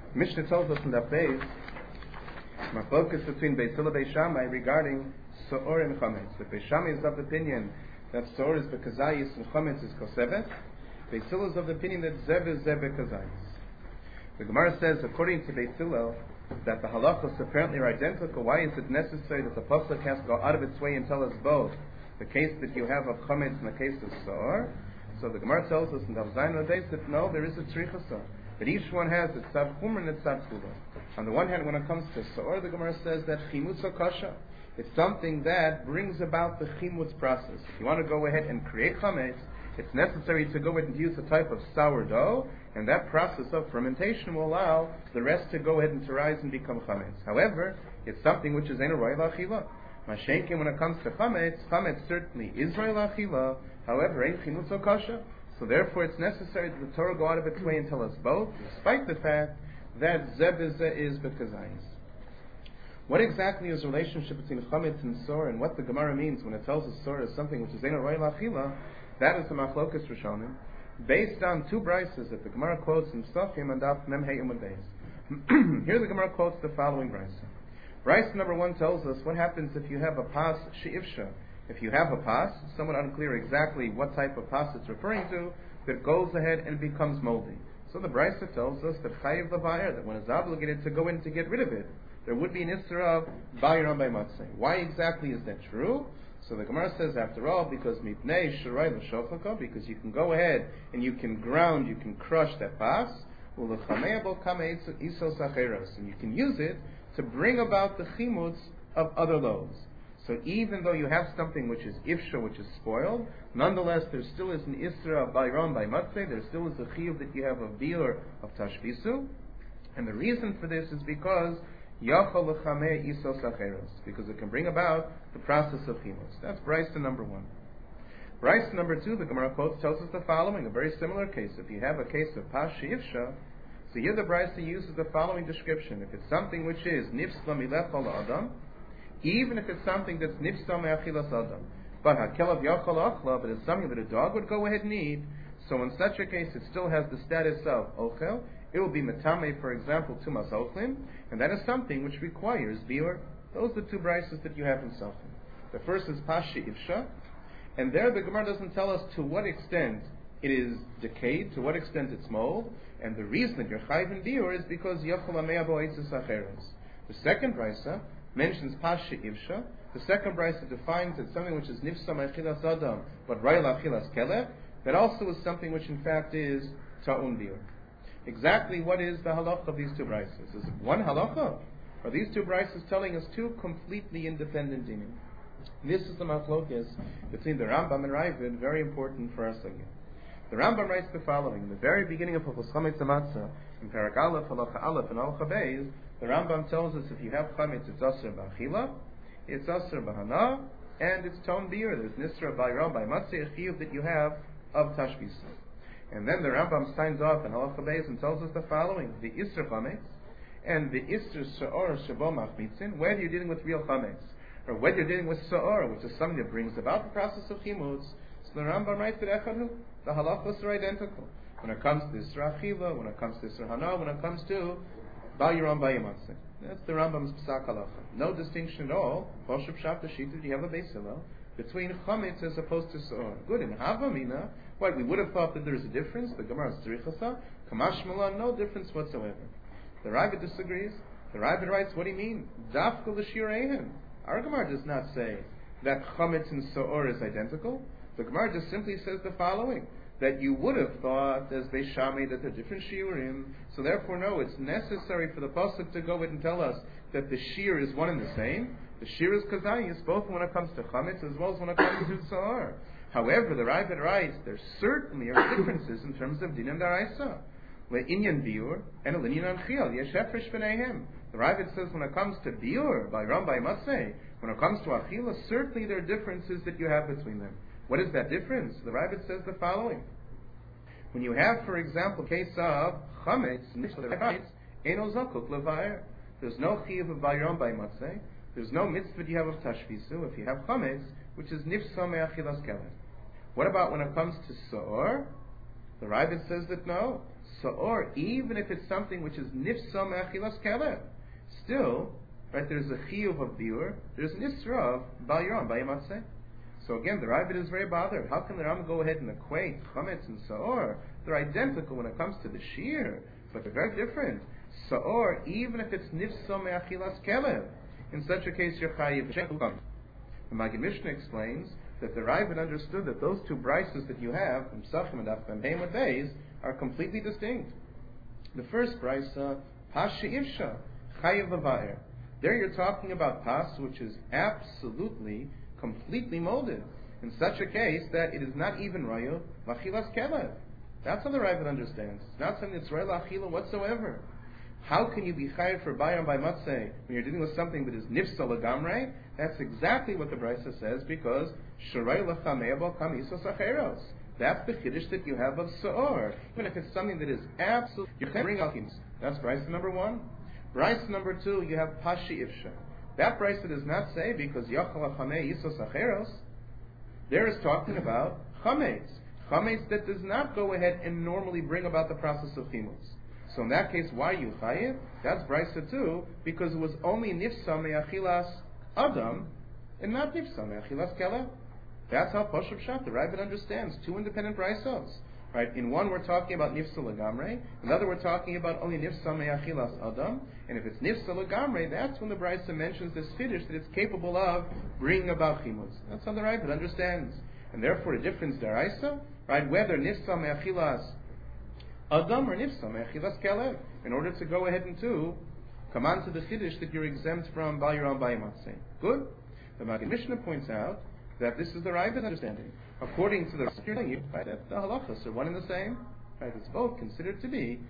Mishnah tells us in that base, my focus between Beis Hillel and Beis Shammai regarding So'or and Chametz. The Beis Shammai is of the opinion that So'or is Bekazayis and Chametz is Kosevet. Beis Hillel is of the opinion that Zev is Zev Bekazayis. The Gemara says, according to Beis Hillel, that the halachos apparently are identical. Why is it necessary that the pasuk has to go out of its way and tell us both the case that you have of Chametz and the case of So'or? So the Gemara tells us in the Zayin Odeis that no, there is a tzrichasa. But each one has its tzav chumr and its tzav chula. On the one hand, when it comes to So'or, the Gemara says that chimutz kasha. It's something that brings about the chimutz process. If you want to go ahead and create chametz, it's necessary to go ahead and use a type of sourdough, and that process of fermentation will allow the rest to go ahead and to rise and become chametz. However, it's something which is ein ro'el achila. Mashenkin, when it comes to chametz, chametz certainly is ro'el achila. However, ein chimutz kasha. So therefore, it's necessary that the Torah go out of its way and tell us both, despite the fact that Zeb is Bekazayis. What exactly is the relationship between Chametz and So'or, and what the Gemara means when it tells us So'or is something which is Ein Ro'el Achila? That is the Machlokas Rishonim, based on two brises that the Gemara quotes in Sofim and Daf Mem Hey Amud Beis. Here the Gemara quotes the following brisa. Brisa number 1 tells us what happens if you have a pas she'ifsha. If you have a pas, somewhat unclear exactly what type of pas it's referring to, that goes ahead and becomes moldy. So the Brisa tells us that chayiv l'bayir, that one is obligated to go in to get rid of it, there would be an isra of bayiram by matzeh. Why exactly is that true? So the Gemara says, after all, because mipnei shirai l'shofaka, because you can go ahead and you can ground, you can crush that pas, and you can use it to bring about the chimutz of other loaves. So even though you have something which is ifsha, which is spoiled, nonetheless there still is an isra of bayram by matzeh, there still is a chiyuv that you have of biur of tashbisu, and the reason for this is because yachol lechameh isos acheros, because it can bring about the process of chimutz. That's brisa number 1. Brisa number 2, the Gemara quotes, tells us the following, a very similar case. If you have a case of pashi ifsha, so here the brisa uses the following description. If it's something which is nifsla milechol adam, even if it's something that's nifsal me'achilas adam, but hakelav yachal achla, but it's something that a dog would go ahead and eat, so in such a case it still has the status of ochel. It will be metame, for example, tumas ochlin, and that is something which requires biur. Those are the two brises that you have in Sofim. The first is pashi ifsha, and there the Gemara doesn't tell us to what extent it is decayed, to what extent it's mold, and the reason that you're chayiv in biur is because yachal amei abo eitzes acheres. The second brisa mentions pashi ifsha. The second brisa defines it something which is nifsa me'achilas adam, but ra'il achilas kelef. That also is something which in fact is ta'un biur. Exactly what is the halacha of these two brises? Is it one halacha? Are these two brises telling us two completely independent dinim? This is the machlokas between the Rambam and Ravid, very important for us again. The Rambam writes the following: in the very beginning of Hilchos Chametz Matzah, in Parak Aleph, Halacha Aleph, and Halacha Beis, the Rambam tells us if you have chametz, it's aser b'achila, it's aser b'hana, and it's ton biur. There's nisra bayram by matzeh, a chiyuv that you have of tashbisa. And then the Rambam signs off in Halacha Beis and tells us the following: the isser chametz and the isser se'or shebo machmitzin, whether you're dealing with real chametz or whether you're dealing with se'or, which is something that brings about the process of chimutz. So the Rambam writes that echadu, the halachos are identical when it comes to isser achila, when it comes to isser hana, when it comes to bayiram bayimatzeh. That's the Rambam's psak halacha. No distinction at all. Poshup Pshat Shita, you have a Beis Hillel between chametz as opposed to se'or. Good, in Havamina, what, we would have thought that there's a difference. The Gemara is tzrichasa, kamash malan, no difference whatsoever. The Ravid disagrees. The Ravid writes, what do you mean? Dafka l'shir ehem. Our Gemara does not say that chametz and se'or is identical. The Gemara just simply says the following: that you would have thought, as Beis Shammai, that they're different shiurim, so therefore no, it's necessary for the pasuk to go ahead and tell us that the shiur is one and the same. The shiur is kazayis, both when it comes to chametz as well as when it comes to se'or. However, the Ravid writes, there certainly are differences in terms of dinim daraisa. Le'inyan biur and a linyan anchiel, yesh hefresh b'neihem. The Ravid says when it comes to biur, by ram, by matzeh, when it comes to achila, certainly there are differences that you have between them. What is that difference? The Ravid says the following: when you have, for example, case of chametz, eno zakuk levayer. There's no chiyuv of bayram by matzeh. There's no mitzvah you have of tashbisu if you have chametz, which is nifsa me'achilas kelef. What about when it comes to se'or? The Ravid says that no. So, or even if it's something which is nifsa me'achilas kelev, still, right, there's a chiyuv of biur, there's an isra of bal yaron, bayimatzeh. So again, the Ravid is very bothered. How can the Ram go ahead and equate chametz and saor? They're identical when it comes to the shear, but they're very different. Saor, even if it's nifsa me'achilas kelev, in such a case, you're chayiv shekum. The Maggid Mishnah explains that the Ravid understood that those two brises that you have, from Sachim and Afim, Heim and Beis, are completely distinct. The first brisa, pas she'ivsha, chayiv v'va'er. There you're talking about pas, which is absolutely, completely molded. In such a case, that it is not even rayu, machilas kelev. That's how the Ravid understands. It's not something that's rayu achila whatsoever. How can you be chayiv for bayram by matzeh when you're dealing with something that is nifsa lagamrei? That's exactly what the brisa says, because sharay lachameabo kamisos acheros. That's the chiddush that you have of saor. Even if it's something that is absolute, you can bring alkims. That's brisa number one. Brisa number two, you have pashi ifsha. That brisa does not say because yachal achamei yisos acheros. There is talking about chametz. Chametz that does not go ahead and normally bring about the process of chimutz. So in that case, why are you chayiv? That's brisa too, because it was only nifsa me'achilas adam, and not nifsa me'achilas kelev. That's how Pashup Shat, the Ravid understands. Two independent brisos. Right? In one we're talking about nifsa legamrei, in the other we're talking about only nifsa me'achilas adam. And if it's nifsa legamrei, that's when the brisa mentions this fiddush that it's capable of bringing about chimutz. That's how the Ravid understands. And therefore the difference deraisa, right? Whether nifsa me'achilas adam or nifsa me'achilas kelev, in order to go ahead and to come on to the chiddush that you're exempt from bal yaron bayimatzeh. Good? The Maggid Mishnah points out that this is the Ravid understanding. According to the right, that the halachas are one and the same. Right? It's both considered to be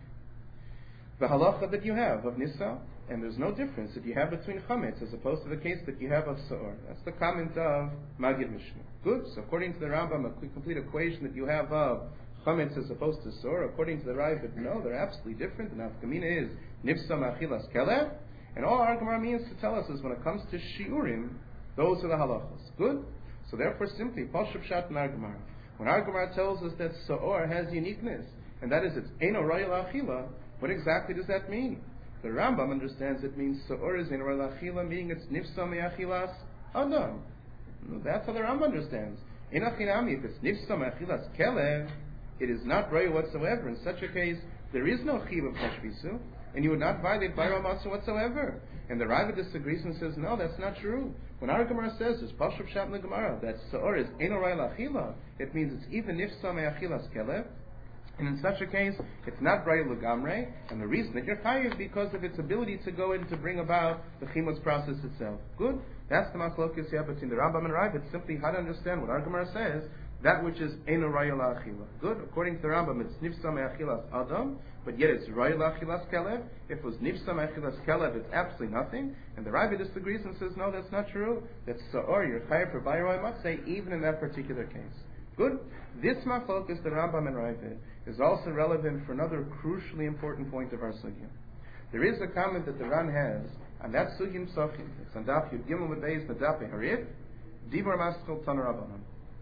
the halacha that you have of nisa, and there's no difference that you have between chametz as opposed to the case that you have of saor. That's the comment of Maggid Mishnah. Good. So according to the Rambam, a complete equation that you have of chametz as opposed to saor. According to the Ravid, no, they're absolutely different. The nafkamina is nifsa machilas kelev, and all our Gemara means to tell us is when it comes to shiurim, those are the halachas. Good. So therefore, simply, Pashup Shat in our Gemara. When our Gemara tells us that Sa'or has uniqueness, and that is it's Eino Royal Achila, what exactly does that mean? The Rambam understands it means Sa'or is Eino Royal Achila, meaning it's Nifsa Me'achilas Adam. That's how the Rambam understands. In Achinami, if it's Nifsa Me'achilas Kelev, it is not Royal whatsoever. In such a case, there is no Chiv of Tashbisu, and you would not violate Bayram Matzah whatsoever. And the Ravid disagrees and says, no, that's not true. When our Gemara says, there's Pashup Shat in the Gemara, that Sa'or is Eino Royal Achila, it means it's even Nifsa Me'achilas Kelev. And in such a case, it's not Raya L'gamrei, and the reason that you're chayiv is because of its ability to go in to bring about the chimutz process itself. Good? That's the machlokes here between the Rambam and Rav. It's simply how to understand what our Gemara says, that which is Eino Raya L'achila. Good? According to the Rambam, it's Nifsa Me'achilas Adam, but yet it's Raya L'achilas Kelev. If it was Nifsa Me'achilas Kelev, it's absolutely nothing. And the Rav disagrees and says, no, that's not true. That's Sa'or, you're chayiv for Bayroy Matzeh, even in that particular case. Good? This machlokes, the Rambam and Ravid, is also relevant for another crucially important point of our sugya. There is a comment that the Ran has on that sugyim sochim. It's on Daf Yud Gimel with Beis Nadaf Harif, Dibur Maskal Tanar Rabbanan.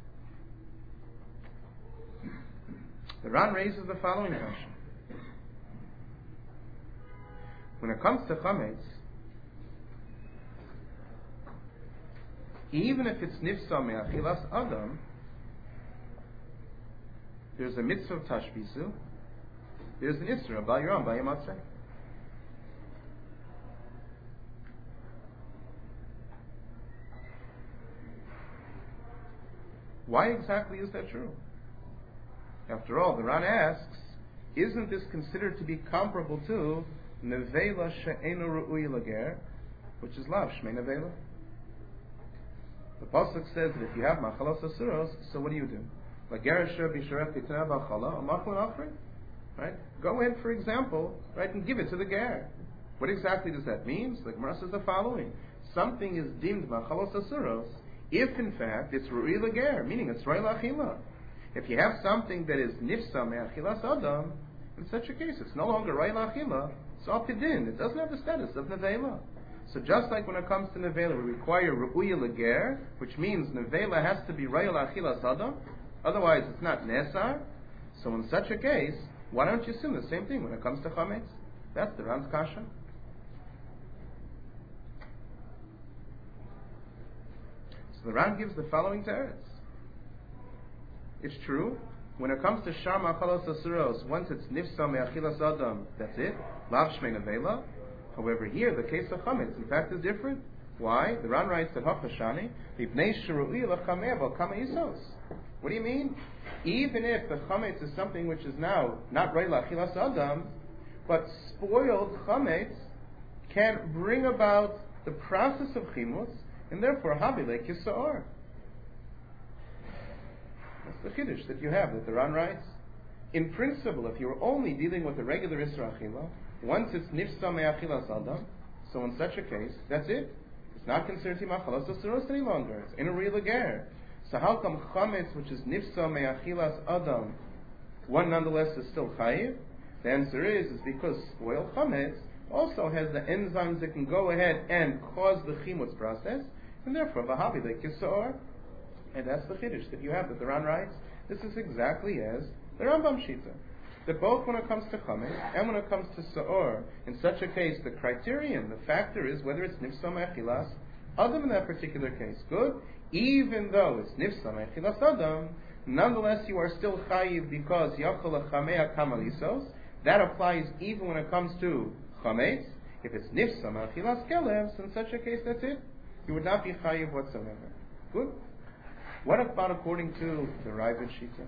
The Ran raises the following question: when it comes to chametz, even if it's nifsa me'achilas adam, there's a mitzvah of tashbisu, there's an isra bal yaron bayimatzeh. Why exactly is that true? After all, the Ran asks, isn't this considered to be comparable to nevela she'enu ru'ui lager, which is lav shmei nevela? The pasuk says that if you have machalos asuros, so what do you do? Right? Go ahead, for example, right, and give it to the ger. What exactly does that mean? So the Gemara says the following: something is deemed machalos asuros if, in fact, it's ru'i lager, meaning it's roi lachila. If you have something that is nifsa me'achilas adam, in such a case, it's no longer roi lachila. It's apidin. It doesn't have the status of nevela. So just like when it comes to nevela, we require ru'i lager, which means nevela has to be roi lachilas adam. Otherwise, it's not nesar. So in such a case, Why don't you assume the same thing when it comes to chametz? That's the Ran's kasha. So the Ran gives the following teretz. It's true. When it comes to shar ma'achalos asuros, once it's nifsa me'achilas adam, that's it. Lav shmei nevela. However, here the case of chametz, in fact, is different. Why? The Ran writes that hafashani v'pnei shru'i lachameh val kama isos. What do you mean? Even if the chametz is something which is now not right lachilas adam, but spoiled chametz can bring about the process of chimutz, and therefore habile kisa'or. That's the chiddush that you have, that the Ran writes. In principle, if you're only dealing with the regular Isra Achila, once it's nifsa me'achilas adam, so in such a case, that's it. It's not considered timachalos asuros any longer. It's in a real ger. So how come chametz, which is nifsa me'achilas adam, one nonetheless is still chayiv? The answer is because spoiled chametz also has the enzymes that can go ahead and cause the chimutz process, and therefore v'habi le'kisor. And that's the chiddush that you have, that the Ran writes. This is exactly as the Rambam Shita. That both when it comes to chametz and when it comes to sa'or, in such a case, the criterion, the factor is whether it's nifsa me'achilas adam in that particular case. Good? Even though it's nifsa me'achilas adam, nonetheless you are still chayiv because yachol chamea kamalisos. That applies even when it comes to chametz. If it's nifsa me'achilas kelev, so in such a case, that's it. You would not be chayiv whatsoever. Good? What about according to the Ravid Shita?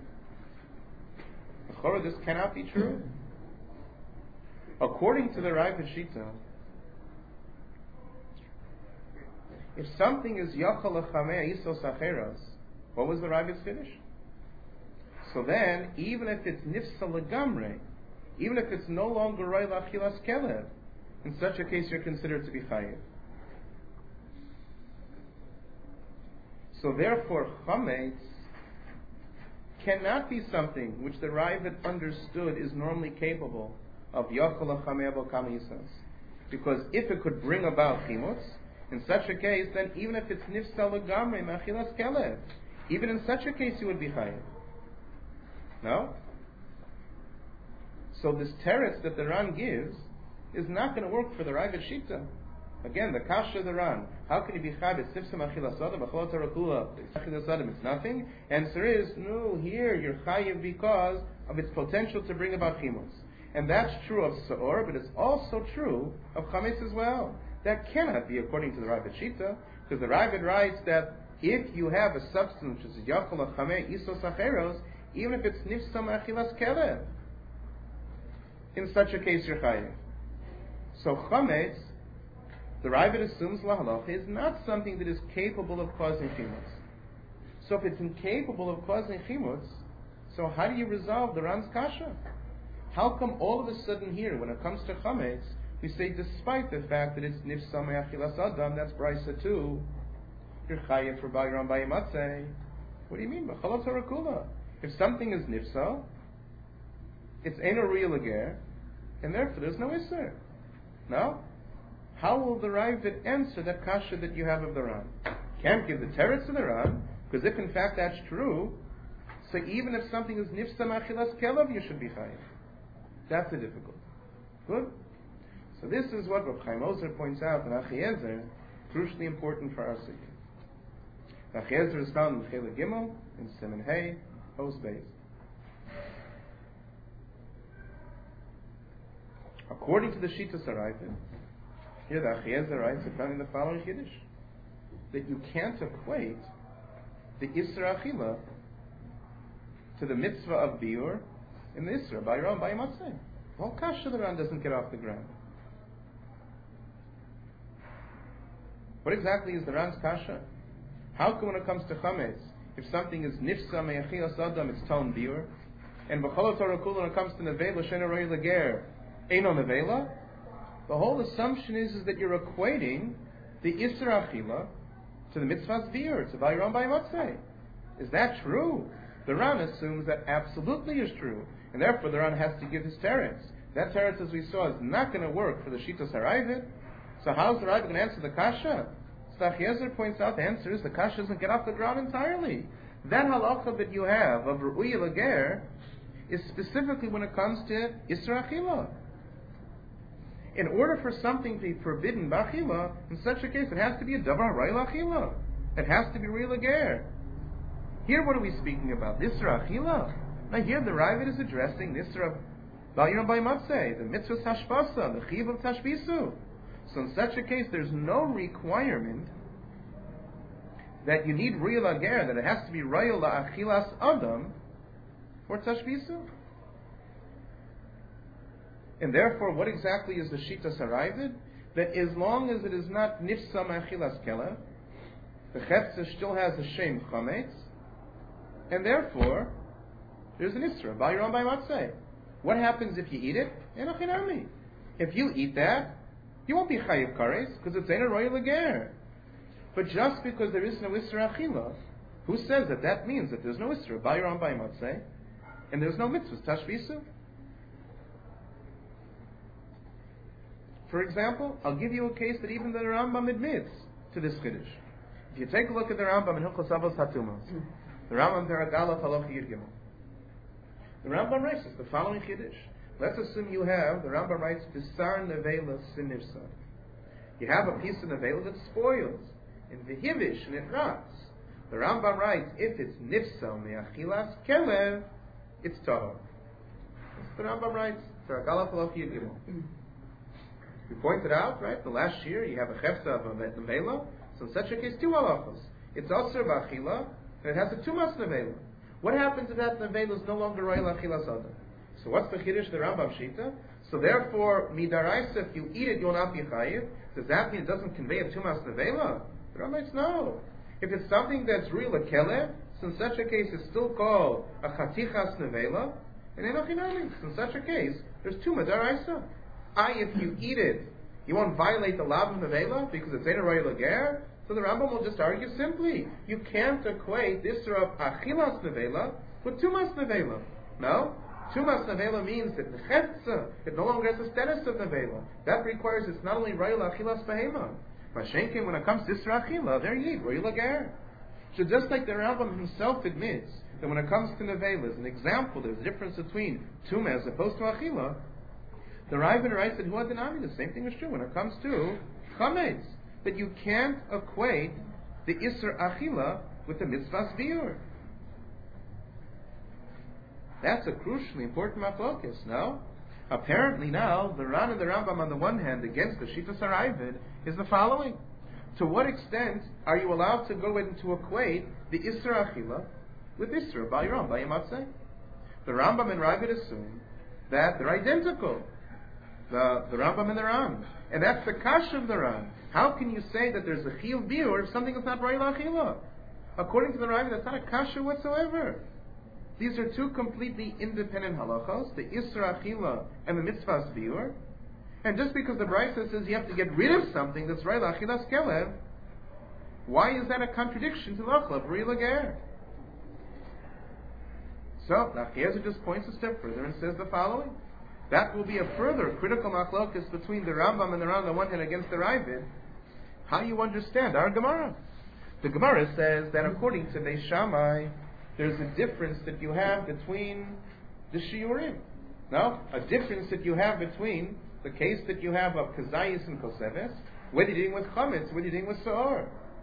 This cannot be true. According to the Ravid Shita, if something is yachal lechamei isos acheros, what was the Ravid's finish? So then, even if it's nifsa legamre, even if it's no longer roi lachilas kelev, in such a case you're considered to be chayiv. So therefore, chametz cannot be something which the Ravid understood is normally capable of yachol hachamei vo kama yisas. Because if it could bring about chimutz, in such a case, then even if it's nifsa legamre me'achilas kelev, even in such a case you would be chayiv. No? So this teretz that the Ran gives is not going to work for the Ravid Shita. Again, the kasha of the Ran. How can you be chayiv? It's nifsa me'achilas adam, b'chol tarakula. It's nothing. Answer is, no, here you're chayiv because of its potential to bring about chimutz. And that's true of sa'or, but it's also true of chametz as well. That cannot be according to the Ravid Shita, because the Ravid writes that if you have a substance which is yachol hachamei isos acheros, even if it's nifsa me'achilas kelev, in such a case you're chayiv. So chametz, the Ravid assumes lahalacha is not something that is capable of causing chimutz. So if it's incapable of causing chimutz, so how do you resolve the Ran's kasha? How come all of a sudden here, when it comes to chametz, we say despite the fact that it's nifsa me'achilas adam, that's brisa 2, you're chayiv for bayram bayimatzeh. What do you mean? B'chalot harakula. If something is nifsa, it's eno real ager, and therefore there's no isser. No? How will the Ravid answer that kasha that you have of the Ran? Can't give the teretz to the Ran, because if in fact that's true, so even if something is nifsa me'achilas kelev, you should be chayiv. That's the difficulty. Good? So this is what Rav Chaim Ozer points out in Achiezer, crucially important for our sikha. Achiezer is found in Chela Gimel, in Siman Hey, Os Beis. According to the Shita Sarayvin, here the Achiezer writes, found in the following Kiddush, that you can't equate the Isra Achila to the mitzvah of Biur in the Isra, by Ram, by Matzeh. Well, kasha the Ran doesn't get off the ground. What exactly is the Ran's kasha? How come when it comes to chametz, if something is nifsa me'achilas adam, it's ton biur, and b'cholot harakul when it comes to nevela shena roi leger, eino nevela? The whole assumption is that you're equating the isra achila to the mitzvah's biur, to bayram bayimatzeh. Is that true? The Ran assumes that absolutely is true, and therefore the Ran has to give his teretz. That teretz, as we saw, is not going to work for the Shita Sarayvit. So how's the Ravid going to answer the kasha? So Achiezer points out the answer is the kasha doesn't get off the ground entirely. That halacha that you have of Ru'uy Lager is specifically when it comes to Isra Achila. In order for something to be forbidden b'achila, in such a case, it has to be a davar ra'il achila. It has to be real ager. Here, what are we speaking about? Isra achila. Now, here the Ravid is addressing Isra b'ayron b'matzeh, the mitzvah tashbasa, the chiv of tashbisu. So, in such a case, there's no requirement that you need real ager, that it has to be ra'il la'achilas adam for tashbisu. And therefore, what exactly is the Shita Saravid? That as long as it is not nifsa ma'achilas kelev, the Chetzah still has a shem chametz, and therefore, there's an Isra, b'ayron b'matzeh. What happens if you eat it? Enochinami. If you eat that, you won't be chayiv kares, because it's ein royal ager. But just because there is no Isra achila, who says that that means that there's no Isra, b'ayron b'matzeh, and there's no mitzvahs tashbisu? For example, I'll give you a case that even the Rambam admits to this Kiddush. If you take a look at the Rambam in Hilchos Avos Hatumos, the Rambam Peragala Halacha Yud Gimel, the Rambam writes the following Kiddush. Let's assume you have, the Rambam writes, Pisar Nevela Sinivsa. You have a piece of Nevela that spoils, in Vihivish, and it rots. The Rambam writes, if it's Nifsa Me'achilas Kelev, it's Tahor. That's the Rambam writes, Peragala Halacha Yud Gimel. We pointed out, right, the last year you have a chefsa of a nevela, so in such a case, two halachos. It's also b'achila, and it has a tumas nevela. What happens if that nevela is no longer royal achilas adam? So what's the chiddush, the Rambam Shita? So therefore, midaraisa, if you eat it, you'll not be chayiv. Does that mean it doesn't convey a tumas nevela? The Rambam says no. If it's something that's real a kelev, so in such a case, it's still called a chatichas nevela, and enochinami. So in such a case, there's two midaraisa. If you eat it, you won't violate the lav of nevela because it's ein royal ager. So the Rambam will just argue simply, you can't equate this of achilas nevela with tumas nevela. No, tumas nevela means that the chetza, it no longer has the status of nevela. That requires it's not only royal achilas behema. Mashenkin, when it comes to isra achila, there you need royal ager. So just like the Rambam himself admits that when it comes to nevela, as an example, there's a difference between tumah as opposed to achila. The Ravid writes that the same thing is true when it comes to chametz, that you can't equate the Isra Achila with the Mitzvahs Biur. That's a crucially important machlokas, no? Apparently now, the Ran and the Rambam on the one hand against the Shita Saravid is the following. To what extent are you allowed to go in to equate the Isra Achila with Isra B'ayron B'yamatzeh? The Rambam and Ravid assume that they're identical. The Rambam and the Ran. And that's the kasha of the Ran. How can you say that there's a chiyuv biur if something is not royal achila? According to the Ran, that's not a kasha whatsoever. These are two completely independent halachos, the isra achila and the mitzvahs biur. And just because the Brisa says you have to get rid of something that's royal achilas kelev, why is that a contradiction to the achla of real ager? So, Nachiezer just points a step further and says the following. That will be a further critical machlokas between the Rambam and the Ran on the one hand against the Ravid. How you understand our Gemara? The Gemara says that according to Beis Shammai, there's a difference that you have between the shiurim. No, a difference that you have between the case that you have of kazayis and koseves, whether you're dealing with chametz, whether you're dealing with saor.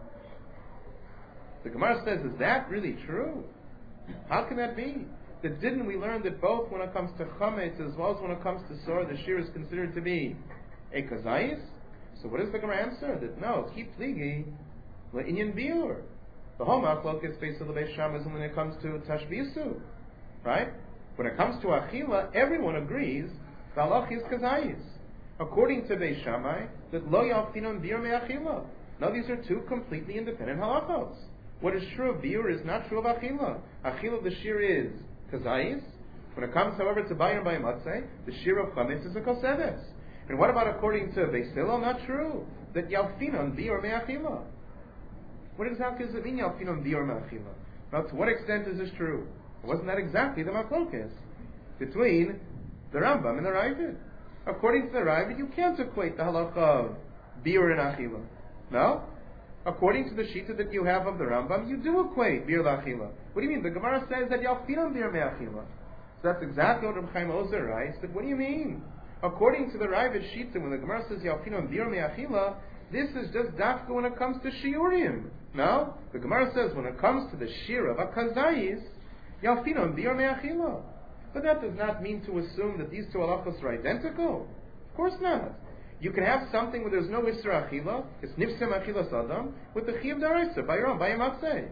The Gemara says, is that really true? How can that be? That didn't we learn that both when it comes to chametz as well as when it comes to sor, the shear is considered to be a kazayis? So what is the Gemara answer? That no, it's keep pligi le'inyan biur. The whole machlok is based on the Beis Shammai when it comes to tashbisu, right? When it comes to achila, everyone agrees the halach is kazayis. According to Beis Shammai, that lo yalfinon biur me'achila. Now these are two completely independent halachos. What is true of biur is not true of achila. Achila, the shear is kazayis. When it comes, however, to bayern bayamatzeh, the shear of chametz is a koseves. And what about according to Beis Hillel? Not true. That yalfinon biur me'achila. What exactly does it mean yalfinon biur me'achila? Now, to what extent is this true? Wasn't that exactly the machlokes between the Rambam and the Ravid? According to the Ravid, you can't equate the halacha of biur and achila. No? According to the shita that you have of the Rambam, you do equate biur and achila. What do you mean? The Gemara says that yalfinon biur me'achila. So that's exactly what Reb Chaim Ozer writes. That what do you mean? According to the Raavad Shita, when the Gemara says Yalfinon Bir Me'achila, this is just dafka when it comes to shiurim. No, the Gemara says when it comes to the shir of a kazayis, Yalfinon Bir Me'achila. But that does not mean to assume that these two halachos are identical. Of course not. You can have something where there's no Isra Achila, it's Nifsem Achila Sadam, with the Chiyav Daraisa, by Ram, by Yamatzeh.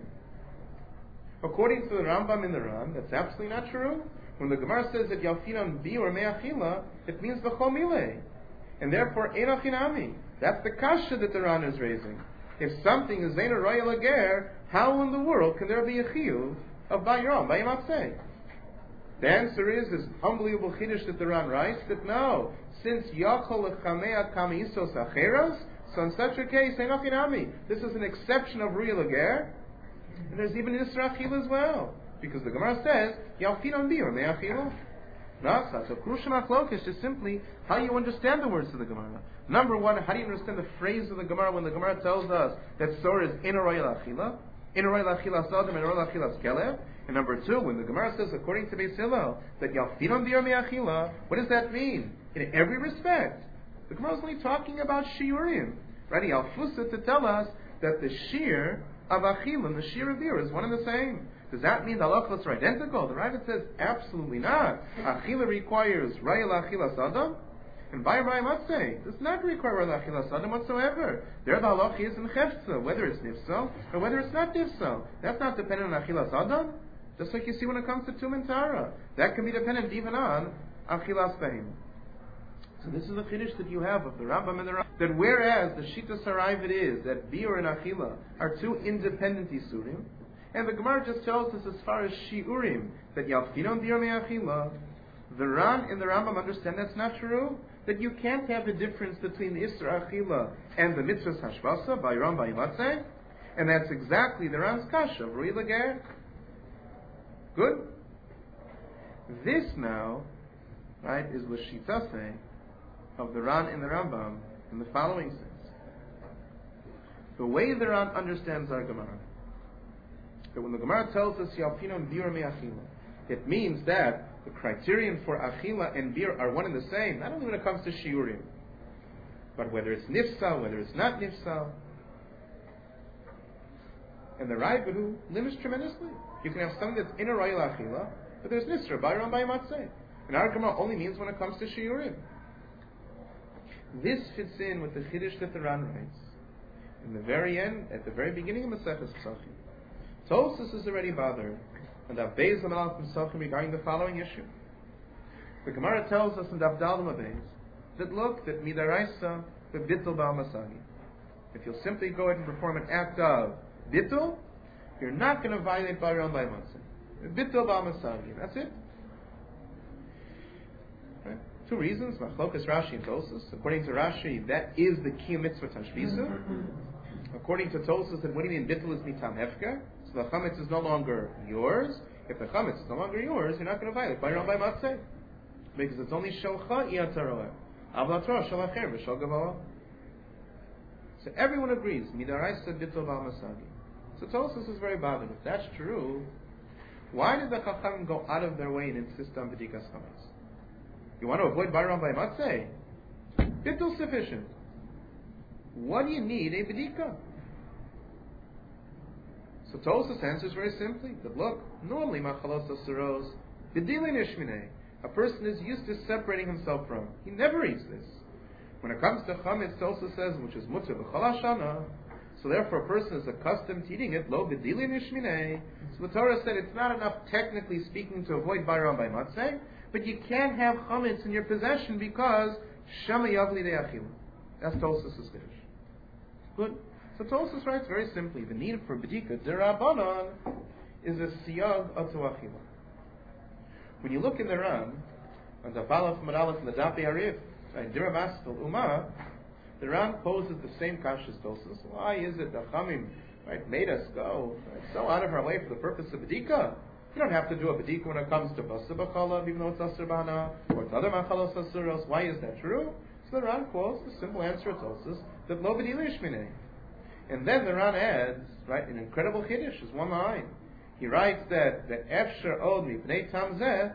According to the Rambam in the Ran, that's absolutely not true. When the Gemara says that Yalfinon Bi or Me'achila, it means B'chomile. And therefore, Enochinami. That's the kasha that the Ran is raising. If something is Zena Royal Ager, how in the world can there be a Chiyuv of Bayram, by Yamatzeh? The answer is this unbelievable chiddush that the Ran writes, that no, since Yachol Lechamea Kamisos Acheros, so in such a case, Enochinami. This is an exception of Royal Ager, and there's even Isra Achila as well. Because the Gemara says, Yalfinon Bi or Me'achila. No, so Krushim Achlok is just simply how you understand the words of the Gemara. Number one, how do you understand the phrase of the Gemara when the Gemara tells us that Sor is in a Royal Achila? In a Royal Achila Sadam and a Royal Achila Skelev? And number two, when the Gemara says, according to Beis Hillel, that Yalfinon Bi or Me'achila, what does that mean? In every respect. The Gemara is only talking about Shiurim. Right? Yalfusa to tell us that the Shir of Achila and the Shir of Bir is one and the same. Does that mean the halachos are identical? The Raavad says absolutely not. Achila requires Rayel Achila Sadam, and Bayram Matzeh does not require Rayel Achila Sadam whatsoever. There the halach is in Chefza, whether it's Nifsal or whether it's not Nifsal. That's not dependent on Achila Sadam. Just like you see when it comes to Tum and Tara. That can be dependent even on Achilas Behim. So this is the chiddush that you have of the Rambam and the Rambam. That whereas the Shita Sarayvat is that Bir and Achila are two independent Isurim, and the Gemara just tells us as far as Shiurim, that Yalfinon Bir Me'achila, the Ran and the Rambam understand that's not true. That you can't have a difference between the Isra Achila and the Mitzvahs Hashvasa, by Ram, by Matzeh, and that's exactly the Ran's Kasha, Rui Lager. Good? This now, right, is what Shita saying of the Ran and the Rambam in the following sense. The way the Ran understands our Gemara, that when the Gemara tells us Yalfinon Bir Me'achila, it means that the criterion for Achila and Bir are one and the same, not only when it comes to Shiurim, but whether it's Nifsal, whether it's not Nifsal. And the Raavad limits tremendously. You can have something that's in a Royal Achila, but there's Nisra, Bayram, Bayamatzeh. And our Gemara only means when it comes to Shiurim. This fits in with the Chiddush that the Ran writes in the very end, at the very beginning of Maseches Pesachim. Tosfos is already bothered, and Daf Beis Lamed Pesachim regarding the following issue. The Gemara tells us in Daf Daled Beis that look, that Midaraisa the Bittul Ba'al Masagi. If you'll simply go ahead and perform an act of Bittul, you're not going to violate Bayram by Matzeh. Bittul Ba'al Masagi. That's it. Right? Two reasons, Machlokas Rashi and Tosfos. According to Rashi, that is the Kiyum Mitzvah Tashbisa. According to Tosfos, that what do you mean Bittul is Mitam Hefker? So the Chametz is no longer yours. If the Chametz is no longer yours, you're not going to violate Bayram by Matzeh. Because it's only Shalcha Iyataroeh. Avlatorah Shalacher V'Shal Gavoah. So everyone agrees, Midaraisa Bittul Ba'al Masagi. So Tosfos is very bothered. If that's true, why did the Chachamim go out of their way and insist on B'dikas Chametz? You want to avoid Bayram by Matzeh? Bittul sufficient. What do you need a B'dika? So Tosfos answers very simply that look, normally Machalos Asuros, B'dilin Ishminei, a person is used to separating himself from. He never eats this. When it comes to Chametz, Tosfos says, which is Mutter B'chol Hashana, so therefore a person is accustomed to eating it, Lo B'dilin Ishminei. So the Torah said it's not enough, technically speaking, to avoid Bayram by Matzeh, but you can't have Chametz in your possession because Shema Yavli De'achil. That's Tosfos' Kiddush. Good. So Tosfos writes very simply, the need for B'dika D'Rabbanan is a siyag atu achila. When you look in the Ran, on the Balaf Madalef and the Dapi Arif, Diramastal Umah, the Ran poses the same kasha as Tosfos. Why is it the Chamim made us go so out of our way for the purpose of B'dika? You don't have to do a B'dika when it comes to Basa B'chala, even though it's Asur B'hana, or it's other Machalos Asuros. Why is that true? So the Ran quotes the simple answer of Tosfos, that Lo B'dilin Ishminei. And then the Ran adds, an incredible Chiddush, is one line. He writes that Efsher Od Mipnei Tamzeh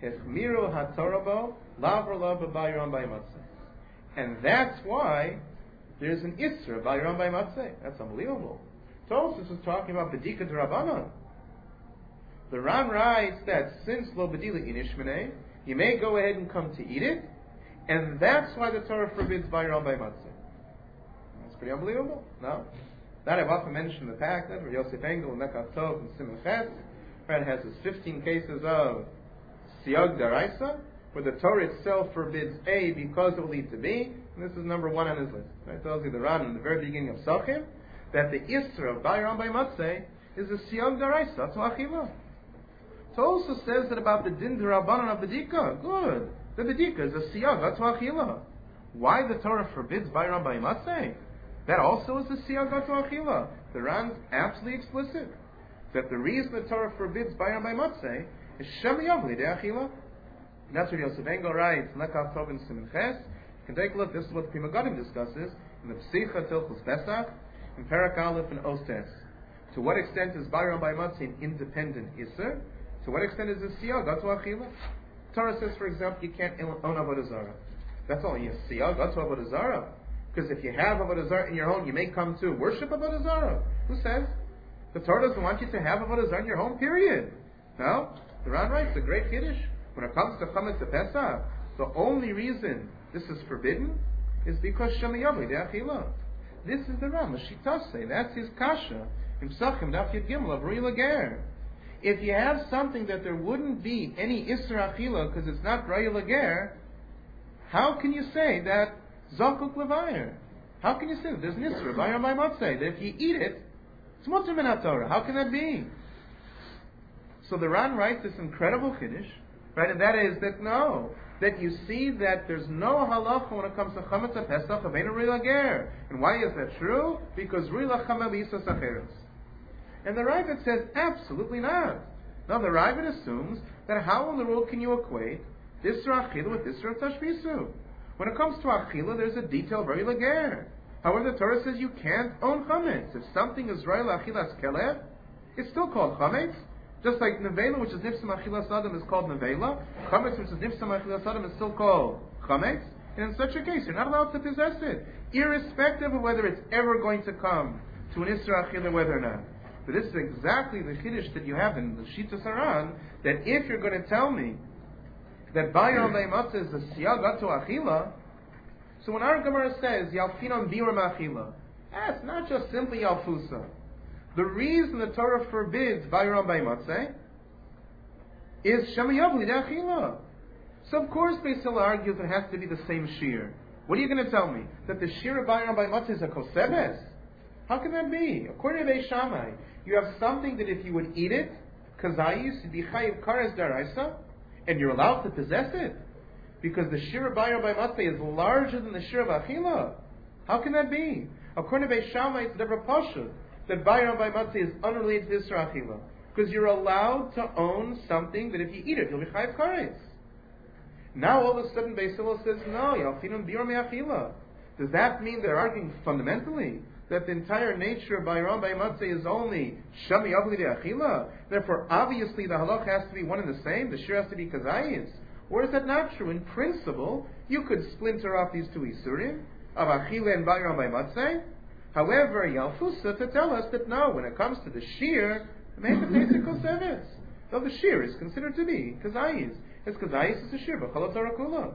Hechmiru hatorabo lavrala b'bayram b'matzeh. And that's why there's an Isra b'bayram b'matzeh. That's unbelievable. Tosfos is talking about Bedika D'Rabbanan. The Ran writes that since lo bedila inishmenei, you may go ahead and come to eat it, and that's why the Torah forbids bayram by matzah. That's pretty unbelievable, no? That I've often mentioned the fact that Yosef Engel, Mekach Tov, and Simon Ches, right, has his 15 cases of Siyag Daraisa, where the Torah itself forbids A because it will lead to B, and this is number one on his list. Right? It tells you the Ran in the very beginning of Sachim that the Isra of bayram by matzah is a Siyag Daraisa to Achila. It also says that about the Din D'Rabbanan of Bedika. Good. The Bedika is a Siyag to Achila. Why the Torah forbids bayram by matzah? That also is a Siyag to Achila. The Ran's absolutely explicit. That the reason the Torah forbids bayram by matzah is Shem Yavli de Achila. And that's what Yosef Engel writes, Lekach Tov and Simon Ches. You can take a look, this is what the Pri Megadim discusses in the Psicha Tilchus Pesach, in Parak Aleph and Ostes. To what extent is bayram by matzah an independent Isser? To what extent is this siyag to achila? Torah says, for example, you can't own avodah zarah. That's only a siyag to avodah zarah. Because if you have avodah zarah in your home, you may come to worship avodah zarah. Who says? The Torah doesn't want you to have avodah zarah in your home. Period. No, the Ran writes a great kiddush when it comes to chametz Pesach. The only reason this is forbidden is because Shem Yavli de Achila. This is the Ran. L'shitase. That's his kasha. In Psachim Daf Yud Gimel of Rui Lager. If you have something that there wouldn't be any Isra Achila because it's not Raya Lager, how can you say that Zakuk Levayr? How can you say that there's an Isra Bayram by Matzeh? That if you eat it, it's Mutter Min HaTorah. How can that be? So the Ran writes this incredible Kiddush, right? And that is that no, that you see that there's no halacha when it comes to Chametz HaPesach of Ein Raya Lager. And why is that true? Because Raya Lachama B'Yisas Acheres. And the Ravid says, absolutely not. Now the Ravid assumes that how in the world can you equate Isra Achila with Isra Tashbisu? When it comes to Achila, there's a detail very lager. However, the Torah says you can't own Chametz. If something is Raya Achilas Kelev, it's still called Chametz. Just like Nevela, which is Nifsam Achilas Adam, is called Nevela. Chametz, which is Nifsam Achilas Adam, is still called Chametz. And in such a case, you're not allowed to possess it, irrespective of whether it's ever going to come to an Isra Achila, whether or not. But this is exactly the Kiddush that you have in the Shita Saran, that if you're going to tell me that Bayram B'matzah is a Siyag to Achila, so when our Gemara says, Yalfinon Biram Achila, that's not just simply Yalfusa. The reason the Torah forbids Bayram B'matzah is Shema Yavli de Achila. So of course Beis Hillel argues it has to be the same shear. What are you going to tell me? That the shear of Bayram B'matzah is a Kosebes? How can that be? According to Beis Shammai, you have something that if you would eat it, kazayis, you'd be chayiv kares daraisa, and you're allowed to possess it, because the shira bayram by matzah is larger than the shira of achila. How can that be? According to Beis Shammai, it's never pashut that bayram by matzah is unrelated to isra achila, because you're allowed to own something that if you eat it, you'll be chayiv kares. Now all of a sudden Beis Hillel says, no, yalfinun biram me'achila. Does that mean they're arguing fundamentally that the entire nature of Bayram by Matzah is only Shami Avli de Achila? Therefore, obviously, the halach has to be one and the same. The shir has to be kazayis. Or is that not true? In principle, you could splinter off these two isurim of Achila and Bayram by Matzah. However, Yalfusa to tell us that no, when it comes to the shir, it makes a basic service. Though the shir is considered to be kazayis. It's kazayis is a shir, but Chalot Torah Kula.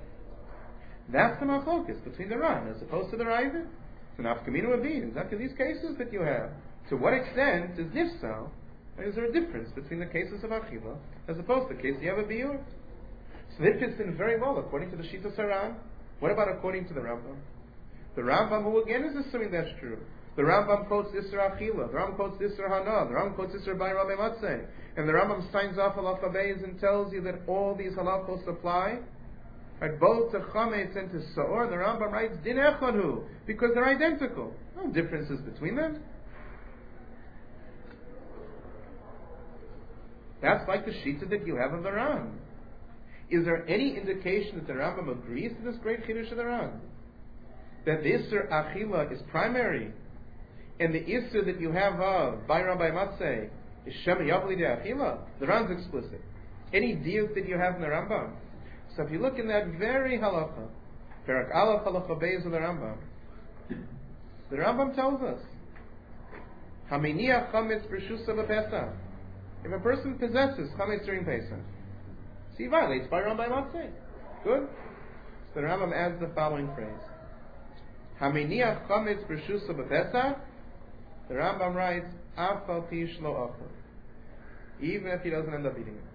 That's the machlokes between the Ran as opposed to the Ravid. So nafkamina would be exactly these cases that you have. To what extent is nifsal? Is there a difference between the cases of achila as opposed to the case you have a biur? So this fits in very well according to the Shita Saran. What about according to the Rambam? The Rambam, who again is assuming that's true. The Rambam quotes Isra Achila. The Rambam quotes Isra Hana. The Rambam quotes Isra Bayram Matzeh. And the Rambam signs off halacha beis and tells you that all these halachos apply. Right, both to Chametz and to Sa'or, the Rambam writes Din Echadu, because they're identical. No differences between them. That's like the Shita that you have of the Ran. Is there any indication that the Rambam agrees to this great Kiddush of the Ran? That the Isser Achila is primary, and the Isser that you have of Bayram by Matzeh is Shem Yavli de Achila? The Ran's explicit. Any diuk that you have in the Rambam. So if you look in that very halacha, Perak Aleph halacha beis of the Rambam tells us, Haminiach chametz b'shusa b'Pesach. If a person possesses chametz during Pesach, so he violates Bayram by Matzeh. Good. So the Rambam adds the following phrase: Haminiach chametz b'shusa b'Pesach. The Rambam writes, Af al pi shlo achel, even if he doesn't end up eating it.